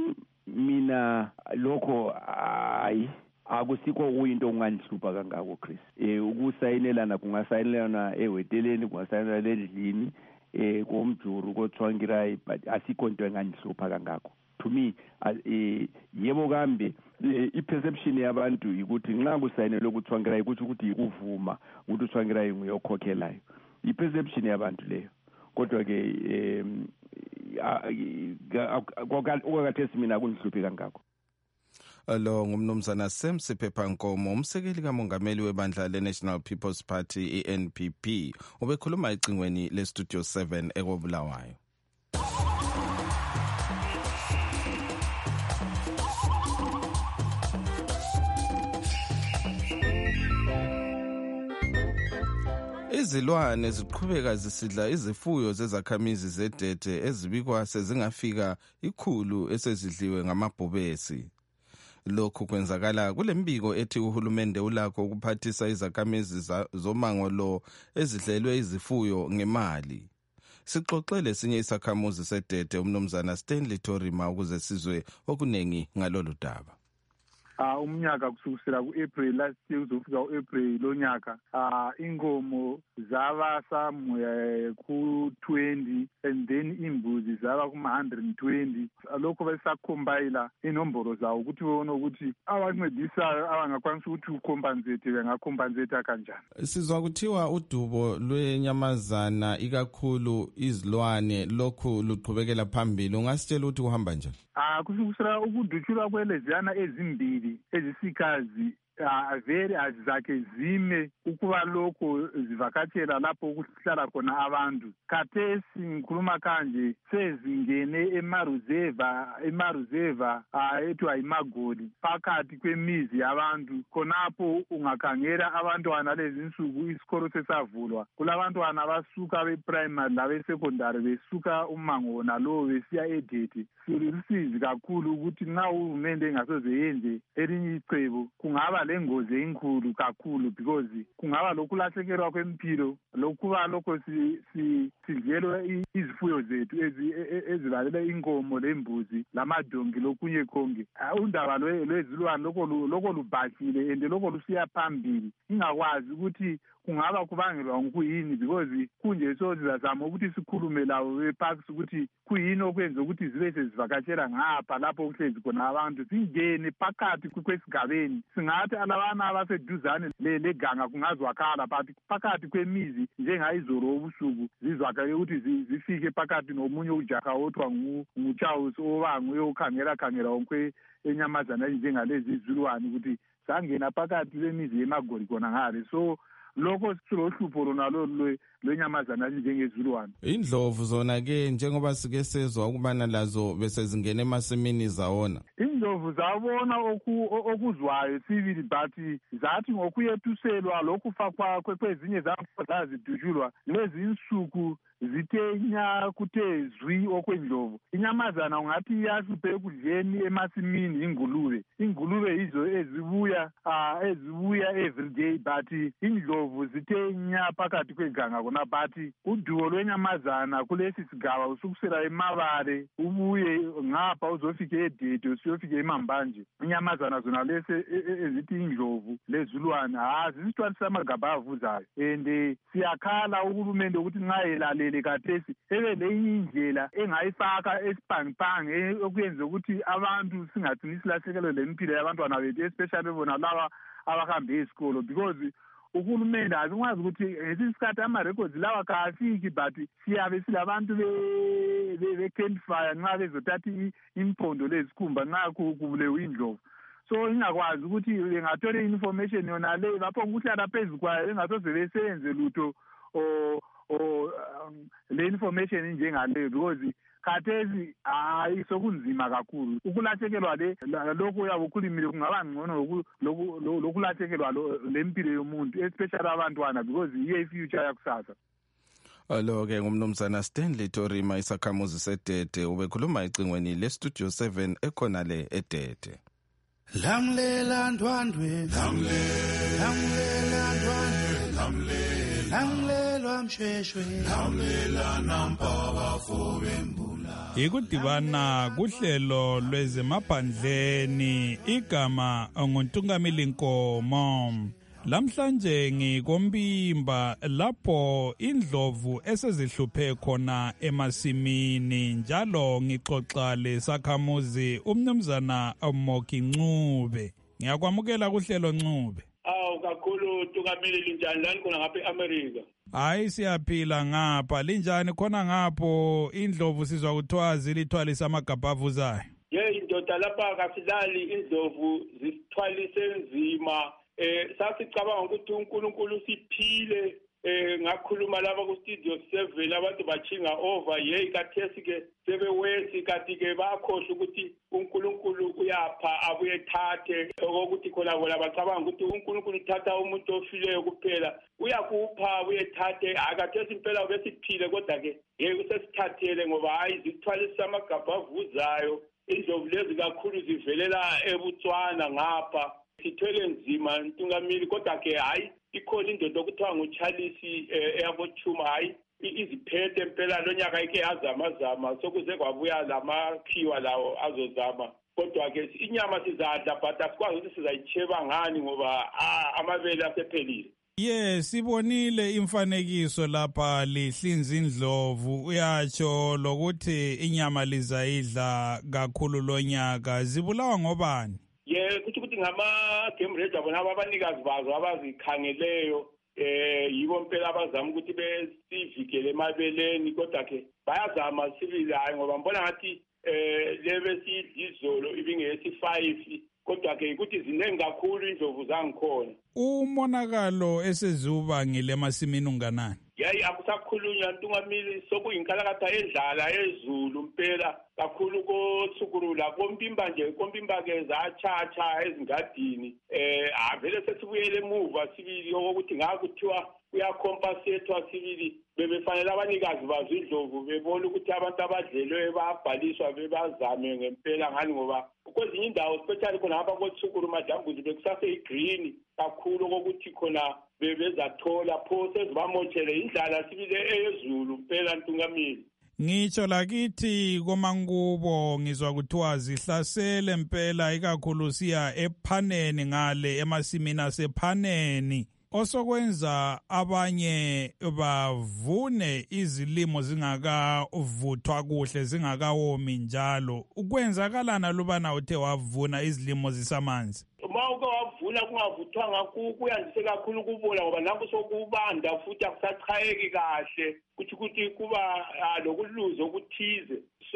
Mina lokho hayi akusikho kuyinto ungandihlupha kangako Chris. Ukusayinelana kungasayinelana eweteleni kungasayinelana endlini koMjuru koTsvangirai but asikho into engandihlupha kangako. To me yebo kambe iperception yabantu ukuthi nxa kusayinelwe kuTsvangirai ukuthi ikuvuma ukuthi uTsvangirai nguyokhokhelayo. Iperception yabantu leyo. Kodwa ke okakathesi mina akundihluphi kangako. Lo ngumnumzana Semsiphepha Nkomo umsekeli kamongameli webandla le-National People's Party NPP obekhuluma ecingweni le-Studio 7 ekobulawayo. Izilwane ziqhubeka zisidla izifuyo zezakhamizi zedete ezibikwa sezingafika 100 esezidliwe ngamabhubesi. Lokhu kwenzakala kule mbiko ethi uhulumende ulakho ukuphathisa izakhamizi zomango lo ezidlelwe izifuyo ngemali. Sixoxele esinye isakhamuzi sedete umnumzana Stanley Torima ukuze sizwe okunengi ngalolu daba. Umnyaka kusukela ku-April last year uzofika u-April lo nyaka inkomo zaba somewhere ku-20 and then imbuzi zaba kuma-120. Lokho besakhombayila inombolo zawo ukuthi bebone ukuthi abancedisayo abangakwanisa ukuthi ukhompensate bengakhompensata kanjani. Sizwa kuthiwa udubo lwenyamazana ikakhulu izilwane lokhu luqhubekela phambili. Ungasitshela ukuthi kuhamba njani? Kusukela ukudutshulwa kweleziyana ezimbili ezisikazi vele azizakhe zime ukuba lokho zivakatshela lapho ukuhlala khona abantu. Khathesi ngikhuluma kanje sezingene emaruzeva ethiwa yiMagoli phakathi kwemizi yabantu. Khonapho ungakhangela abantwana lezi nsuku isikolo sesavulwa. Kulabantwana abasuka be-primary labe-secondary besuka umango nalowo besiya edete. Silusizi kakhulu ukuthi nxa uhulumende engasoze yenze elinye icebo kungaba lengozi enkulu kakhulu because kungaba lokulahlekelwa kwempilo lokuba lokho sidlelwe izifuyo zethu ezibalela inkomo lembuzi lamadongi lokunye konke. Undaba lwezilwane lokho lubhashile and lokho lusiya phambili. Ingakwazi ukuthi kungaba kubangelwa ngokuyini because kunje so sizazama ukuthi sikhulume lawo beparks ukuthi kuyini okwenza ukuthi zibe sezivakatshela ngapha lapho kuhlezi khona abantu singene phakathi kwesigabeni. Singathi alabana abaseduzane leganga kungazwakhala but phakathi kwemizi njengayizolo obusuku zizwakale ukuthi zifike phakathi nomunye ujaha othiwa nguCharles obanguye ukhangela wonke enyamazana njengalezi izilwane ukuthi sangena phakathi kwemizi yeMagoli khona ngale. So lokho silohlupho lona lwenyamazana njengezilwane. Indlovu zona-ke njengoba sike sezwa ukubana lazo bese zingene emasimini zawona. Indlovu zabona okuzwayo sibili but zathi ngokuyethuselwa lokufakwa kwezinye zazidutshulwa lezi insuku zithenya kuthe zwi okwendlovu. Inyamazana ungathi iyahluphe ekudleni emasimini ingulube yizo ezibuya everyday but indlovu zithenya phakathi kweganga kona but udubo lwenyamazana kulesi sigaba usukusela eMabale ubuye ngapha uzofika edede usiyofika eMambanje. Inyamazana zona lesi ezithi indlovu lezilwane zisithwalisa amagaba avuzayo and siyakhala uhulumende ukuthi nxa elalele kathesi ebe lenye indlela engayifaka esiphangipangi okuyenza ukuthi abantu singathini silahlekelwe lempilo yabantwana bethu especially bona laba abahambe esikolo because uhulumende azikwazi ukuthi ngesikhathi ama-records lawa kafiki but siyabe silabantu be-campfire nxa bezothatha impondo lezikhumba nxa kubulewe indlovu. So ingakwazi ukuthi bengathola i-information yona le lapho ukuhlala phezu kwayo engasoze beseyenze lutho le information njengaleyo because khathesi sokunzima kakhulu ukulahlekelwa lokho uyabe ukhulumile kungaba ngcono lokulahlekelwa lempilo yomuntu especially abantwana because yiyo i-future yakusasa. Lo-ke ngumnumzana Stanley Torima isakhamuzi sedete ubekhuluma ecingweni lestudio 7 ekhona le edete. Lamlela ndwandwe lamlelwa mshweshwe lamlela nampaba fobembula. Ikudibana kuhlelo lwezemaphandleni igama nguntungamili Nkomo. Lamhlanje ngikombimba lapho indlovu esezihluphe khona emasimini njalo ngixoxa lesakhamuzi umnumzana Moki Ncube. Ngiyakwamukela kuhlelo Ncube. Kakhulu Ntungamili linjani lani khona ngapha eAmerica? Hayi siyaphila ngapha linjani khona ngapho indlovu sizwa kuthiwa zilithwalisa amagabha avuzayo. Indoda lapha kasilali indlovu zisithwalise nzima. Sasicabanga ukuthi uNkulunkulu siphile ngakhuluma laba ku-studio 7 abantu bachinga over yeyi kathesi-ke sebewesi kanti-ke bakhohlwa ukuthi uNkulunkulu uyapha abuye ethathe okokuthi khona bona bacabanga ukuthi uNkulunkulu uthatha umuntu ofileyo kuphela uyakupha abuye ethathe akathesi impela ubesiphile kodwa-ke yeke sesithathele ngoba hayi zikuthwalisa amagabha avuzayo indlovu lezi kakhulu zivelela eBotswana ngapha sithwele nzima Ntungamili kodwa-ke hayi ikhona indoda okuthiwa nguCharles eyabochuma hayi iziphethe impela lo nyaka ike yazamazama sokuze kwabuya lamakhiwa lawo azozama kodwa-ke inyama sizadla but asikwazi ukuthi sizayitsheba ngani ngoba amabele asephelile. Sibonile imfanekiso lapha lihlinza indlovu uyatsho lokuthi inyama lizayidla kakhulu lonyaka zibulawa ngobani? Kuthi ukuthi ngama-game ranger bona abanikazi bazo abazikhangeleyo yibo mpela abazama ukuthi besivikele emabeleni kodwa-ke bayazama sibili hayi ngoba mbona ngathi lebesiyidla izolo ibingeyesi-5 kodwa-ke ukuthi ziningi kakhulu indlovu zangikhona. Umonakalo eseziwubangile emasimini unganani? Akusakhulunywa Ntungamili sokuyinkalakatha edlala ezulu mpela kakhulu kosukurula kompimba nje kompimba-ke zatshatsha ezingadini vele sesibuyele emuva sibili okokuthi ngakuthiwa kuyakhompasethwa sibili bebefanele abanikazi bazo indlovu bebona ukuthi abantu abadlelwe bayabhaliswa bebazame ngempela ngani ngoba kwezinye indawo especially khona ngapha kosukuru madambuzi bekusase-green kakhulu okokuthi khona bebezathola pho sezibamotshele indlala sibile eyezulu mpela Ntungamili. Ngitsho lakithi komankubo ngizwa kuthiwa zihlasele mpela ikakhulu siya ePhaneni ngale emasimini asePhaneni osokwenza abanye bavune izilimo zingakavuthwa kuhle zingakawomi njalo ukwenzakalana lubana uthe wavuna izilimo zisamanzi. Uma uke wavuna kungavuthwanga kuyandise kakhulu kubola ngoba nanku sokubanda futhi akusachayeki kahle ukuthi kuba lokuluza okuthize so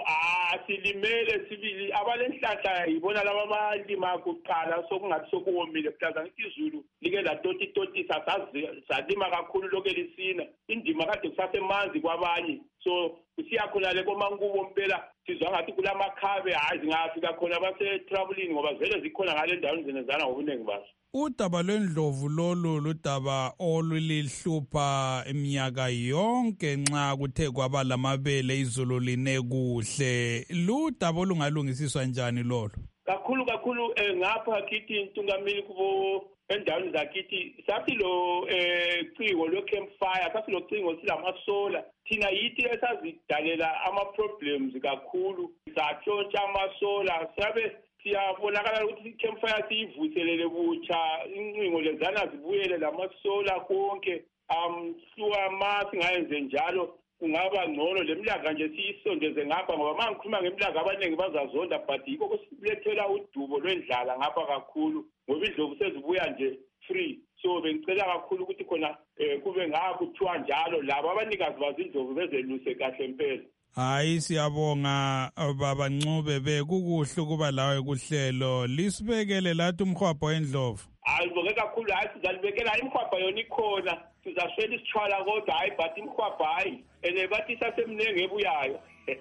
silimele sibili abalenhlahla yibona laba abalima kuqala sokungathi sokuwomile kuhlaza ngithi izulu like latotitotisa salima kakhulu lokho elisina indima kade kusasemanzi kwabanye so siyakhona le komankubo mpela sizwa ngathi kulamakhabe hayi zingafika khona base-traveling ngoba vele zikhona ngale ndaweni zenezana ngobuningi bazo. Udaba lwendlovu lolu ludaba olulihlupha iminyaka yonke nxa kuthe kwaba lamabele izulu line kuhle ludaba olungalungisiswa njani lolo? Kakhulu ngapha kithi Ntungamili kubo endaweni zakithi sathi lo cingo lo-campfire sathi lo cingo silamasola thina yithi esazidalela ama-problems kakhulu satshontsha amasola sabe siyabonakala ukuthi i-campfire siyivuselele butsha incingo lezana zibuyele lamasola konke hluka ma singayenze njalo kungaba ngcono le mlanga nje siyisondeze ngapha ngoba ma ngikhuluma ngemlanga abaningi bazazonda but yikho kusilethela udubo lwendlala ngapha kakhulu ngoba indlovu sezibuya nje free so bengicela kakhulu ukuthi khona kube ngakuthiwa njalo labo abanikazi bazo indlovu bezeluse kahle mpela. Hayi siyabonga baba Ncube bekukuhle ukuba lawe kuhlelo lisibekele lathi umhwabho endlovu. Ayibonge kakhulu hayi sizalibekela imhwabha yona ikhona sizashela isithwala kodwa hayi but imhwabha hayi bathi isasemnenge ebuyayo.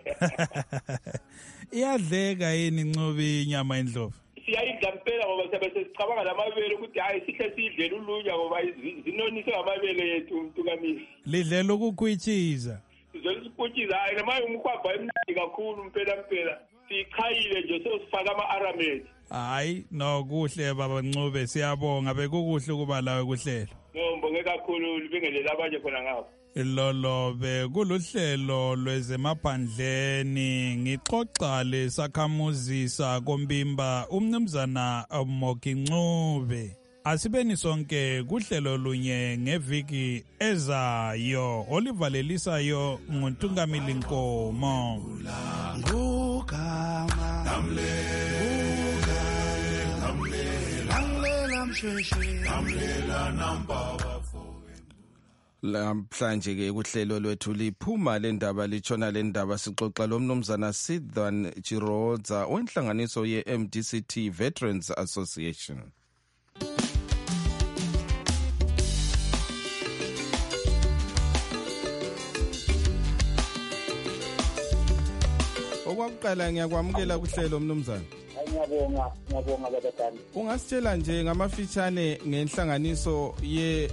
Iyadleka yini Ncube inyama endlovu? Siyayidla mpela ngoba siyabe sesicabanga lamabele ukuthi hayi sihle siyidlela ulunya ngoba zinonise ngamabele yethu Ntungamili. Lidlela ukukhwitshiza. Sizolisiphuthiza hayi noma umhwabha emnandi kakhulu mpela sichayile nje sesifaka ama-aramedi. Hayi no kuhle baba Ncube siyabonga bekukuhle ukuba lawe kuhlelo. Ngibonge kakhulu libingelela abanye khona ngapho. Lolo bekuluhlelo lwezemaphandleni ngixoxa lesakhamuzi sakombimba umnumzana Moki Ncube. Asibeni sonke kuhlelo lunye ngeviki ezayo olivalelisayo nguNtungamili Nkomo. Ngugama namlela mshweshwe namlela nambaba. Lamhlanje ke kuhlelo lwethu liphuma lendaba litshona lendaba sixoxa lomnumzana Sidwan Chirodza wenhlanganiso ye-MDCT Veterans Association. Okwakuqala ngiyakwamukela kuhlelo mnumzana. Ngiyabonga babathandani. Ungasitshela nje ngamafitshane ngenhlanganiso ye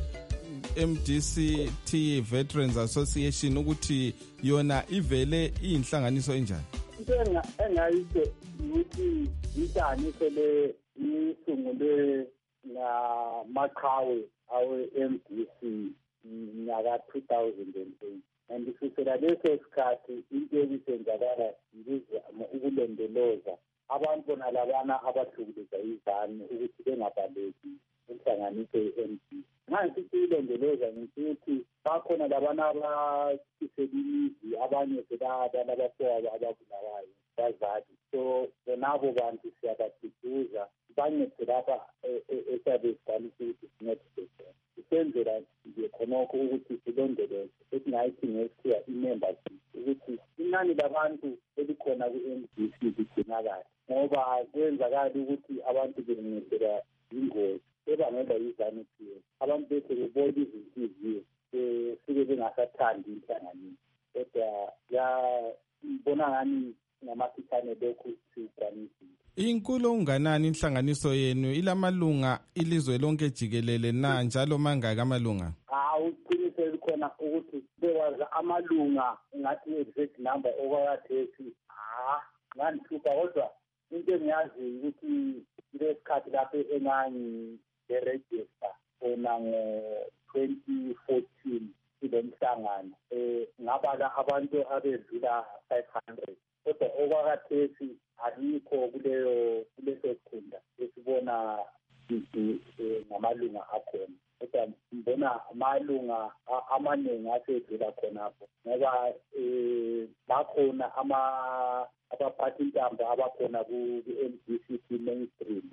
MDCT Veterans Association ukuthi yona ivele iyinhlanganiso enjani? Into engayisho ukuthi inhlanganiso le isungulwe namaqhawe awe MDC nyaka 2008 and kusukela leso sikhathi into ebisenzakala ukulondoloza abantu bona labana abahlukumeza izane ukuthi bengabaleki inhlanganiso ye-MDC. Manje siyilondoloza ngithi bakhona labana abakiselimizi abanye sebadala abafowabo ababulawayo bazali. So bonabo bantu siyabaduduza bancede lapha esabe siqalisa ukuthi sincedise. Sisenzela nje khonokho ukuthi silondoloze esingayithi ngesikhiwa i-membership ukuthi inani labantu elikhona ku-MDC ligcinakale ngoba kwenzakala ukuthi abantu belingisela ingozi ebangelwa yizanu-PF. Abantu bese bebona izinhliziyo sike bengasathandi inhlanganiso kodwa yabona ngani ngamafitshane lokhu siyiqanisile. Inkulu onganani inhlanganiso yenu ilamalunga ilizwe lonke jikelele na njalo mangaki amalunga? Uqiniso likhona ukuthi bewaza amalunga ngathi exact number okwakathethi ngandithupha kodwa into engiyaziyo ukuthi lesikhathi lapho engangiregister khona ngo-2014 kule mhlangano ngabala abantu abedlula 500 kodwa okwakathethi alikho kuleso sikhunda esibona ngamalunga akhona kodwa ngibona amalunga amaningi asedlula khonapho ngoba bakhona abaphathi intambo abakhona ku-MDCT mainstream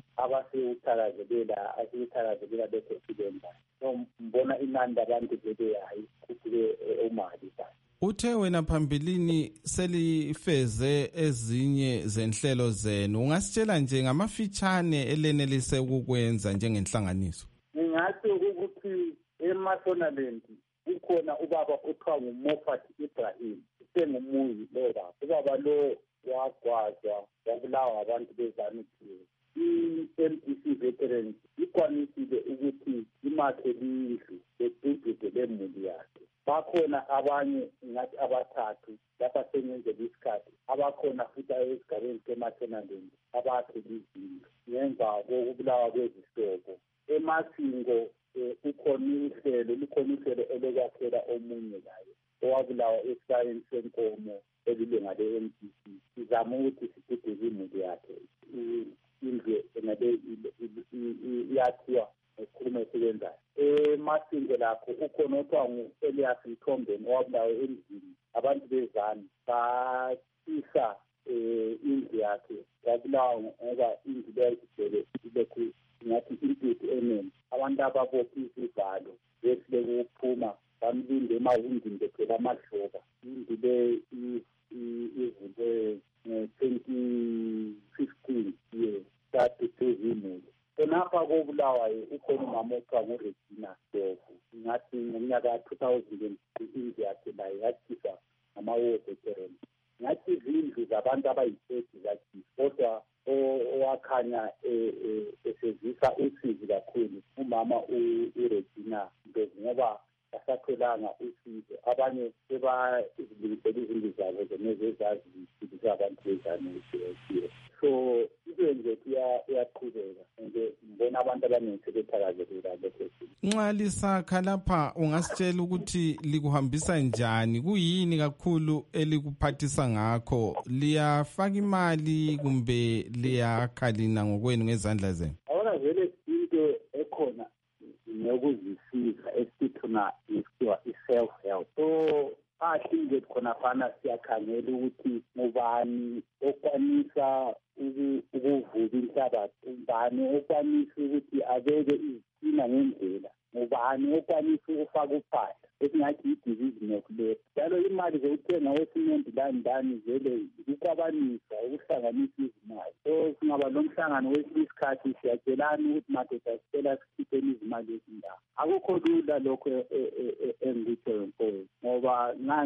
asewuthakazelela lokho sibenzayo. So ngibona inani labantu bebe khuphuke umali kahle. Uthe wena phambilini selifeze ezinye zenhlelo zenu. Ungasitshela nje ngamafitshane elenelise ukukwenza njengenhlanganiso? Ngingathi ukuthi eMashonaland ukhona ubaba othiwa nguMoffat Ibrahim. Sengumuzi lo baba. Ubaba lo wagwazwa wabulawa abantu bezanu-PF. I-MDC Veterans ikwanisile ukuthi imakhe lindlu eduduze lemuli yakhe. Bakhona abanye ngathi abathathu lapha sengenzela isikhathi abakhona futhi esigabeni seMashonaland abakhe izindlu ngemva kokubulawa kwezihlobo. eMasingo likhona uhlelo olokwakhela omunye layo owabulawa esayeni senkomo elilunga le-MDC. Sizama ukuthi siduduze imuli yakhe indlu engabe iyakhiwa nesikhulumo esibenzayo. Masingo lakho ukhona othiwa ngu-Elias Mthombeni owabulawa endlini abantu bezani basisa indlu yakhe yabulawa ngoba indlu leyayigcwele ilokhu ngathi intuthu eningi. Abantu ababophe izivalo behlele ukuphuma bamlinde emawindini bephela amadloba. Indlu le ivule ngo-2015 saduduza imuli. Khonapha kobulawayo ukhona umama othiwa nguRegina Dovu. Ngathi ngomnyaka 2000 indlu yakhe layo yakhishwa ngama-war veteran. Ngathi izindlu zabantu abayi-30 zakhishwa kodwa owakhanya esezisa usizi kakhulu umama uRegina Dovu ngoba asatholanga usizo. Abanye sebazilungisela izindlu zabo zenezezazi zisiza abantu bezanu-PF. So ibenze iyaqhubeka nje ngibona abantu abaningi sebethakazelela lokho. Nxa lisakha lapha ungasitshela ukuthi likuhambisa njani? Kuyini kakhulu elikuphathisa ngakho? Liyafaka imali kumbe liyakha lina ngokwenu ngezandla zenu? Awona vele into ekhona nokuzisiza esithuna isiwa i-self help. So ahlinge khona fana siyakhangela ukuthi ngubani okwanisa ukuvuka inhlabathi, ngubani okwanisa ukuthi abeke izitina ngendlela, ngubani okwanisa ukufaka uphahla esingathi i-division of labor. Njalo imali zokuthenga osimenti landani vele ukwabanisa ukuhlanganisa izimali. So singaba nomhlangano wesinye isikhathi siyatshelana ukuthi madoda sicela sikhipheni izimali ezindawo. Akukho lula lokho engikutsho mfowethu ngoba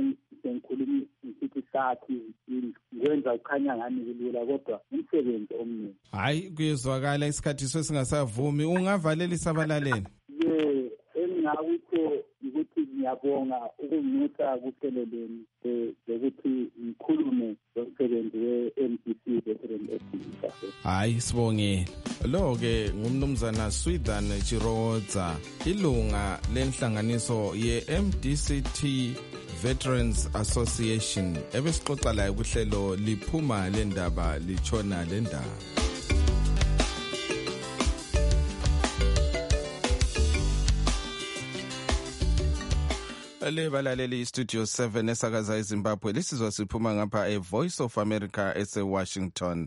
sengikhuluma isithi sakhi ngwenza kukhanya ngani kulula kodwa umsebenzi omningi. Hayi kuyezwakala isikhathi sesingasavumi, ungavalelisa abalaleli. Engingakutho ukuthi ngiyabonga ukungimusa kuhleleleni ukuthi ngikhulume ngomsebenzi we-MDC Veteran Activity. Hayi sibongile. Lo-ke ngumnumzana Swithan Chirodza, ilunga lenhlanganiso ye-MDCT Veterans Association, ebesixoxa layo kuhlelo liphuma lendaba litshona lendaba. Balaleli Studio 7 esakaza eZimbabwe, lisizwa siphuma ngapha eVoice of America ese-Washington.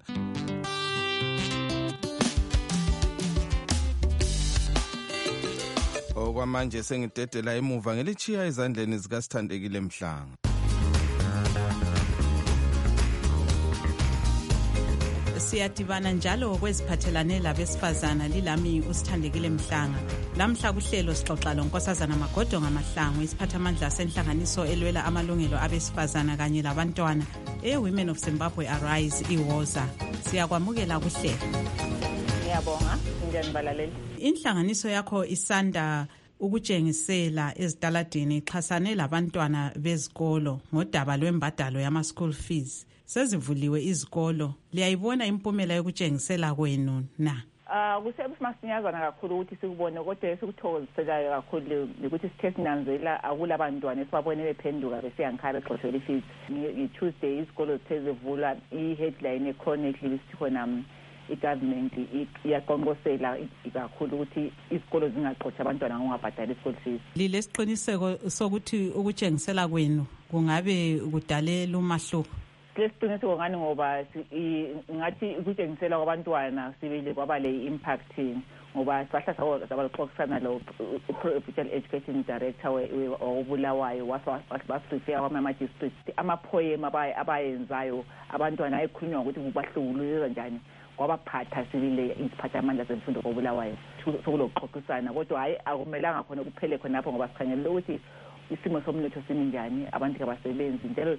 Okwamanje sengidedela emuva ngelichiya ezandleni zikaSithandekile Mhlanga. Siyadibana njalo kweziphathelane labesifazana, lilami uSithandekile Mhlanga. Lamhla kuhlelo sixoxa loNkosazana Magodo Ngamahlangu, isiphathamandla senhlanganiso elwela amalungelo abesifazana kanye labantwana Women of Zimbabwe Arise iWoza. Siyakwamukela kuhlelo. Ngiyabonga, njani balaleli? Inhlanganiso yakho isanda ukutshengisela ezitaladini ixhasane labantwana bezikolo ngodaba lwembadalo yama-school fees. Sezivuliwe izikolo, liyayibona impumela yokutshengisela kwenu na? Kusemasinyazana kakhulu ukuthi sikubone, kodwa esikuthokoziselayo kakhulu ukuthi sithe sinanzela akulabantwana esibabone bephenduka besiyankhaya bexoshela ifees. Nge-Tuesday izikolo zithe zivulwa, i-headline e-chronically sithi khona i-government iyaqonqosela kakhulu ukuthi izikolo zingaxotsha abantwana ngokungabhadali i-school fees. Lilesiqiniseko sokuthi ukutshengisela kwenu kungabe kudalela umahluko? Lesiqiniseko ngani ngoba ngathi ukutshengisela kwabantwana sibile kwaba le-impact ngoba sibahla sabalixoxisana lo Provincial Education Director wobulawayo wasifika kwama-magistrate ama-poem abayenzayo abantwana ayekhulunywa ngokuthi kubahlukuluza njani kwabaphatha sibile iziphathamandla zemfundo kobulawayo sokulokuxoxisana, kodwa hayi akumelanga khona kuphele khonapho ngoba sikhangelele ukuthi isimo somnotho simi njani, abantu kabasebenzi, njalo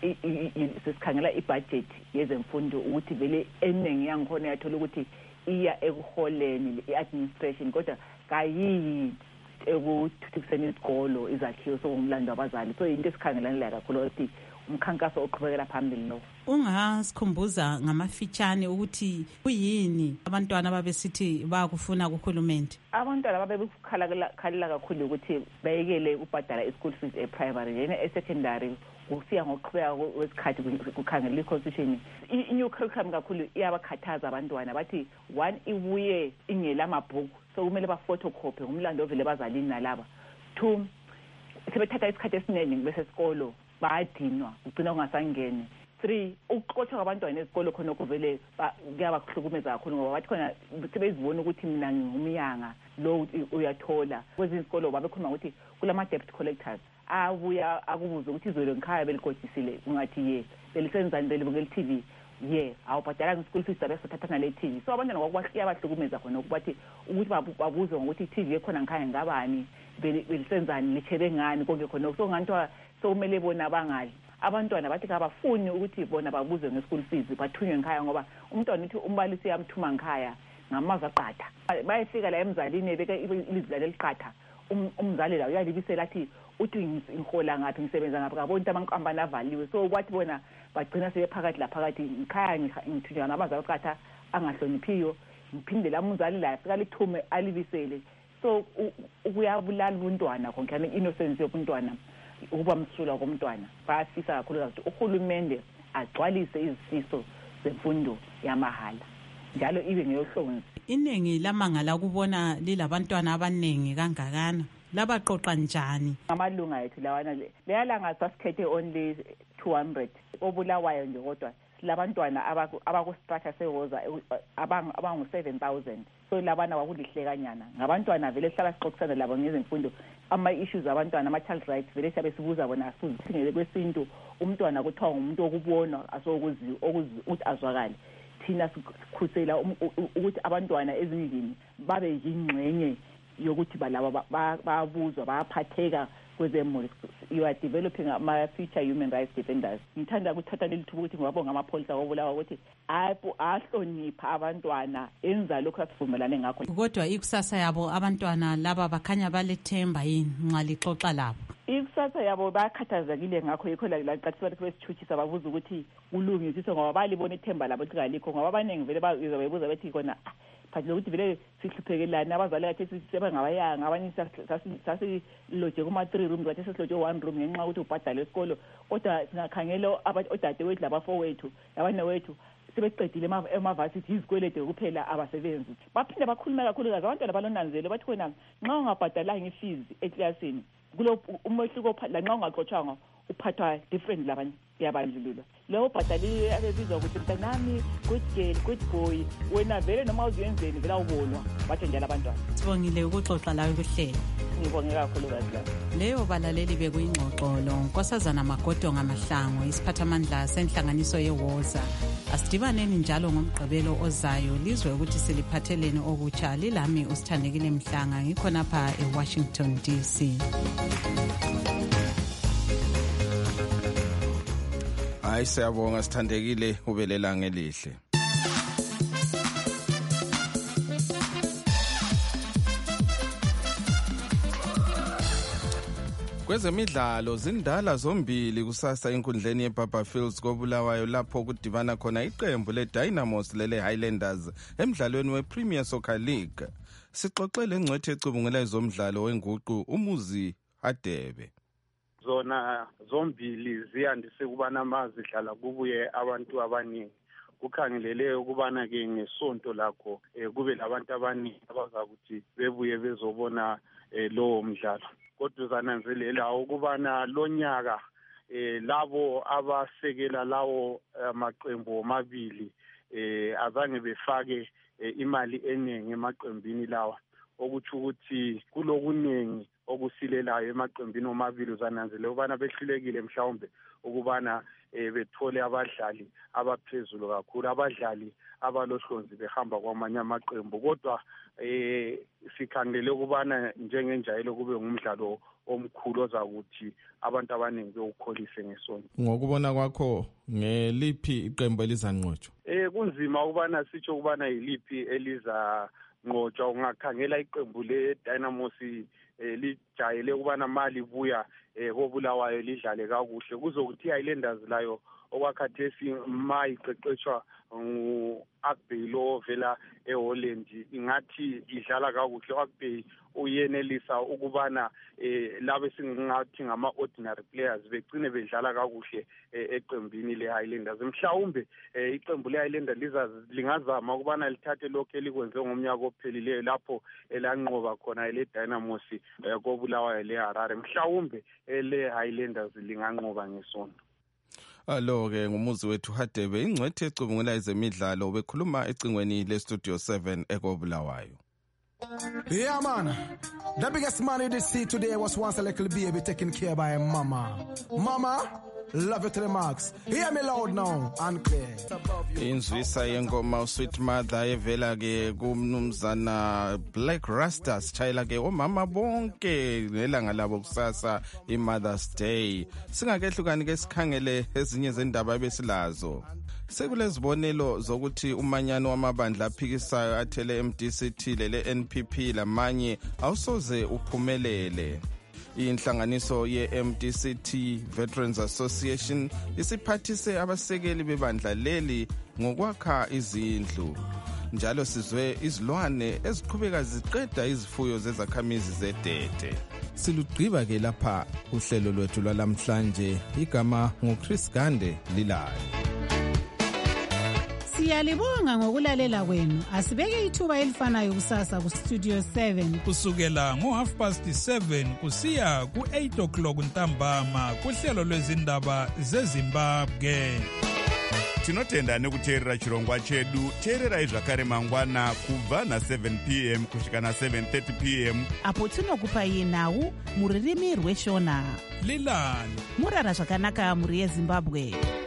sesikhangela ibudget yezemfundo ukuthi vele eningi yangikhona yathola ukuthi iya ekuholeni i-administration kodwa kayiyi ekuthuthukiseni izikolo izakhiwo sokungumlando wabazali. So into esikhangelane layo kakhulu ukuthi umkhankaso oqhubekela phambili lo. Ungasikhumbuza ngamafitshane ukuthi kuyini abantwana babesithi bayakufuna kuhulumende? Abantwana babekukhalela kakhulu ukuthi bayekele ukubhadala i-school fees e-primary, yena e-secondary kufika ngokuqhubeka kwesikhathi kukhangela i-constitution. I-new curriculum kakhulu iyabakhathaza abantwana, bathi one ibuye ingela amabhuku, so kumele ba-photocopy ngumlando ovele bazalini nalaba. Two, sebethatha isikhathi esiningi besesikolo bayadinwa kugcina kungasangeni. 3, ukuxotsha kwabantwana ezikolo khona kuvele kuyabakuhlukumeza kakhulu ngoba bathi khona sebezibona ukuthi mina ngumyanga lo uyathola. Kwezinye izikolo babekhuluma ukuthi kulama-debt collectors abuya akubuza ukuthi izolo ngikhaya beligodisile, ungathi ye belisenzani belibukela i-TV, ye awubhadalanga i-school fees abesathathana le-TV. So abantwana kwakuyabahlukumeza khona ukuthi babuze ngokuthi i-TV ekhona ngikhaya ngabani, belisenzani, lithele ngani, konke khona. So nganithiwa sokumele bona bangali. Abantwana bathi kabafuni ukuthi bona babuze nge-school fees, bathunywe ngikhaya ngoba umntwana uthi umbalisi yamthuma ngikhaya ngamazwi aqatha. Bayefika la emzalini ebeka ilizwi leliqatha, umzali la uyalibisela athi uthi ngihola ngaphi, ngisebenza ngaphi, kaboni ukuthi amankampani avaliwe. So kwathi bona bagcina sebephakathi laphakathi ngikhaya ngithunywa ngamazwi aqatha angahloniphiyo, ngiphinde la umzali la fika lithume alibisele. So ukuyabulala ubuntwana konke, innocence yobuntwana, ukuba msulwa komntwana. Bayafisa kakhulu ukuthi uhulumende agcwalise izifiso zemfundo yamahala njalo ibe ngeyohlonzi. Iningi lamangala ukubona lilabantwana abaningi kangakana, labaqoqa njani? Amalunga ethu lawana leyalanga sasikhethe only 200 obulawayo nje, kodwa labantwana abakustructure sewoza abangu-7,000. So labana kwakulihlekanyana ngabantwana vele sihlala sixoxisana labo ngezemfundo, ama-issues abantwana, ama-child rights vele siyabe sibuza bona asizithingele kwesintu. Umntwana kuthiwa ngumuntu okubonwa asokuziyo ukuthi azwakale. Thina sikhusela ukuthi abantwana ezindlini babe yingxenye yokuthi balaba bayabuzwa, bayaphatheka kwezemuli. you are developing ama-future human rights defenders. Ngithanda ukuthatha leli thuba ukuthi ngibabonga amapholisa wobulawa ukuthi ahlonipha abantwana enza lokhu asivumelane ngakho. Kodwa ikusasa yabo abantwana laba bakhanya balethemba yini nxa lixoxa labo? Ikusasa yabo bakhathazekile ngakho yikho laqathisa ukuthi besithuthisa babuza ukuthi kulungisiswe ngoba balibona ithemba labo likalikho ngoba abaningi vele bayibuza bethi khona phathi ukuthi vele sihluphekelayo abazali kathi sebengabayanga abanye sasiloje kuma-3 rooms kathi sesiloje 1 room ngenxa ukuthi ubhadale esikolo kodwa singakhangela odadewethu labafowethu labanewethu sebeqedile emavasithi izikwelede kuphela abasebenzi baphinde bakhulume kakhulukazi abantwana balonanzelo bathi khona nxa ungabhadalanga ifees eklasini kulo umehluko lanxa ungaxotshwanga uphathwa different labanye yabandlululwa leyo bhadaliwe abebizwa ukuthi mntanami good girl good boy wena vele noma uziyenzeni vela ubonwa bathe njalo abantwana. Sibongile ukuxoxa lawe kuhlelo. Ngibonge kakhulu kazi. Leyo balaleli bekuyingxoxolo Nkosazana Magodonga Mahlangu isiphathamandla senhlanganiso yeWoza. Asidibaneni njalo ngomgqibelo ozayo lizwe ukuthi siliphatheleni okutsha lilami usithandekile Mhlanga ngikhona pha eWashington DC. Hayi siyabonga sithandekile ubelelanga elihle. Kwezemidlalo zindala zombili kusasa enkundleni yeBaba Fields koBulawayo lapho kudibana khona iqembu leDynamos lele Highlanders emidlalweni wePremier Soccer League. Sixoxele ngcwethe ecubungela izomdlalo wenguqu Umuzi Hadebe. Zona zombili ziyandise kubana mazidlala kubuye abantu abaningi kukhangelele ukubana ke ngesonto lakho kube labantu abaningi abazakuthi bebuye bezobona lowo mdlalo. Kodwa zananzelela ukubana lonyaka labo abasekela lawo amaqembu omabili azange befake imali eningi emaqembini lawa okuthi ukuthi kulokuningi okusilelayo emaqembini omabili zananzelela ukubana behlulekile mhlawumbe ukubana bethole abadlali abaphezulu kakhulu abadlali abalohlonzi behamba kwamanye amaqembu kodwa sikhangele ukubana njengenjayelo kube ngumdlalo omkhulu ozakuthi abantu abaningi bewukholise ngesonto. Ngokubona kwakho ngeliphi iqembu elizanqotshwa? Kunzima ukubana sitsho ukubana yiliphi elizanqotshwa ungakhangela iqembu leDynamos lijayele ukubana mali buya koBulawayo lidlale kakuhle kuzokuthi iHighlanders layo okwakhathesi mayiqeqeshwa ngu-Akbey lo vela eHolland ingathi idlala kakuhle. U-Akbey uyenelisa ukubana labe singathi ngama-ordinary players begcine bedlala kakuhle eqembini le-Highlanders. Mhlawumbe iqembu le-Highlanders lingazama ukubana lithathe lokhu elikwenze ngomnyaka ophelileyo lapho elanqoba khona le-Dynamos koBulawayo le-Harare. Mhlawumbe le-Highlanders linganqoba ngesonto. Alo-ke ngumuzi wethu Hadebe ingcwethe ecubungela ezemidlalo ubekhuluma ecingweni le-Studio 7 ekoBulawayo. Yeah, man. The biggest man you did see today was once a little baby taken care by a mama. Mama, love you to the max. Hear me loud now and clear. Inzwisa yengoma Sweet Mother evela ke kumnumzana Black Rasta sitshayela ke omama bonke nelanga labo kusasa iMother's Day. Singakehlukani ke sikhangele ezinye zendaba ebesilazo. Sekulezibonelo zokuthi umanyano wamabandla aphikisayo athele MDCT lele NPP lamanye awusoze uphumelele. Inhlanganiso ye-MDCT Veterans Association isiphathise abasekeli bebandla leli ngokwakha izindlu. Njalo sizwe izilwane eziqhubeka ziqeda izifuyo zezakhamizi zedede. Silugqiba ke lapha uhlelo lwethu lwalamhlanje igama nguChris Gande lilayo. Siyalibonga ngokulalela kwenu. Asibeke ithuba elifanayo kusasa ku Studio 7 kusukela ngo7:30 kusiya ku8:00 ntambama kuhlelo lwezindaba zeZimbabwe. Tinotenda nekuteerera chirongwa chedu. Teererai zvakare mangwana kubva na7 p.m. kusvika na7:30 p.m. apo tinokupai nhau muririmi rweshona. Lilani murara zvakanaka muri yeZimbabwe.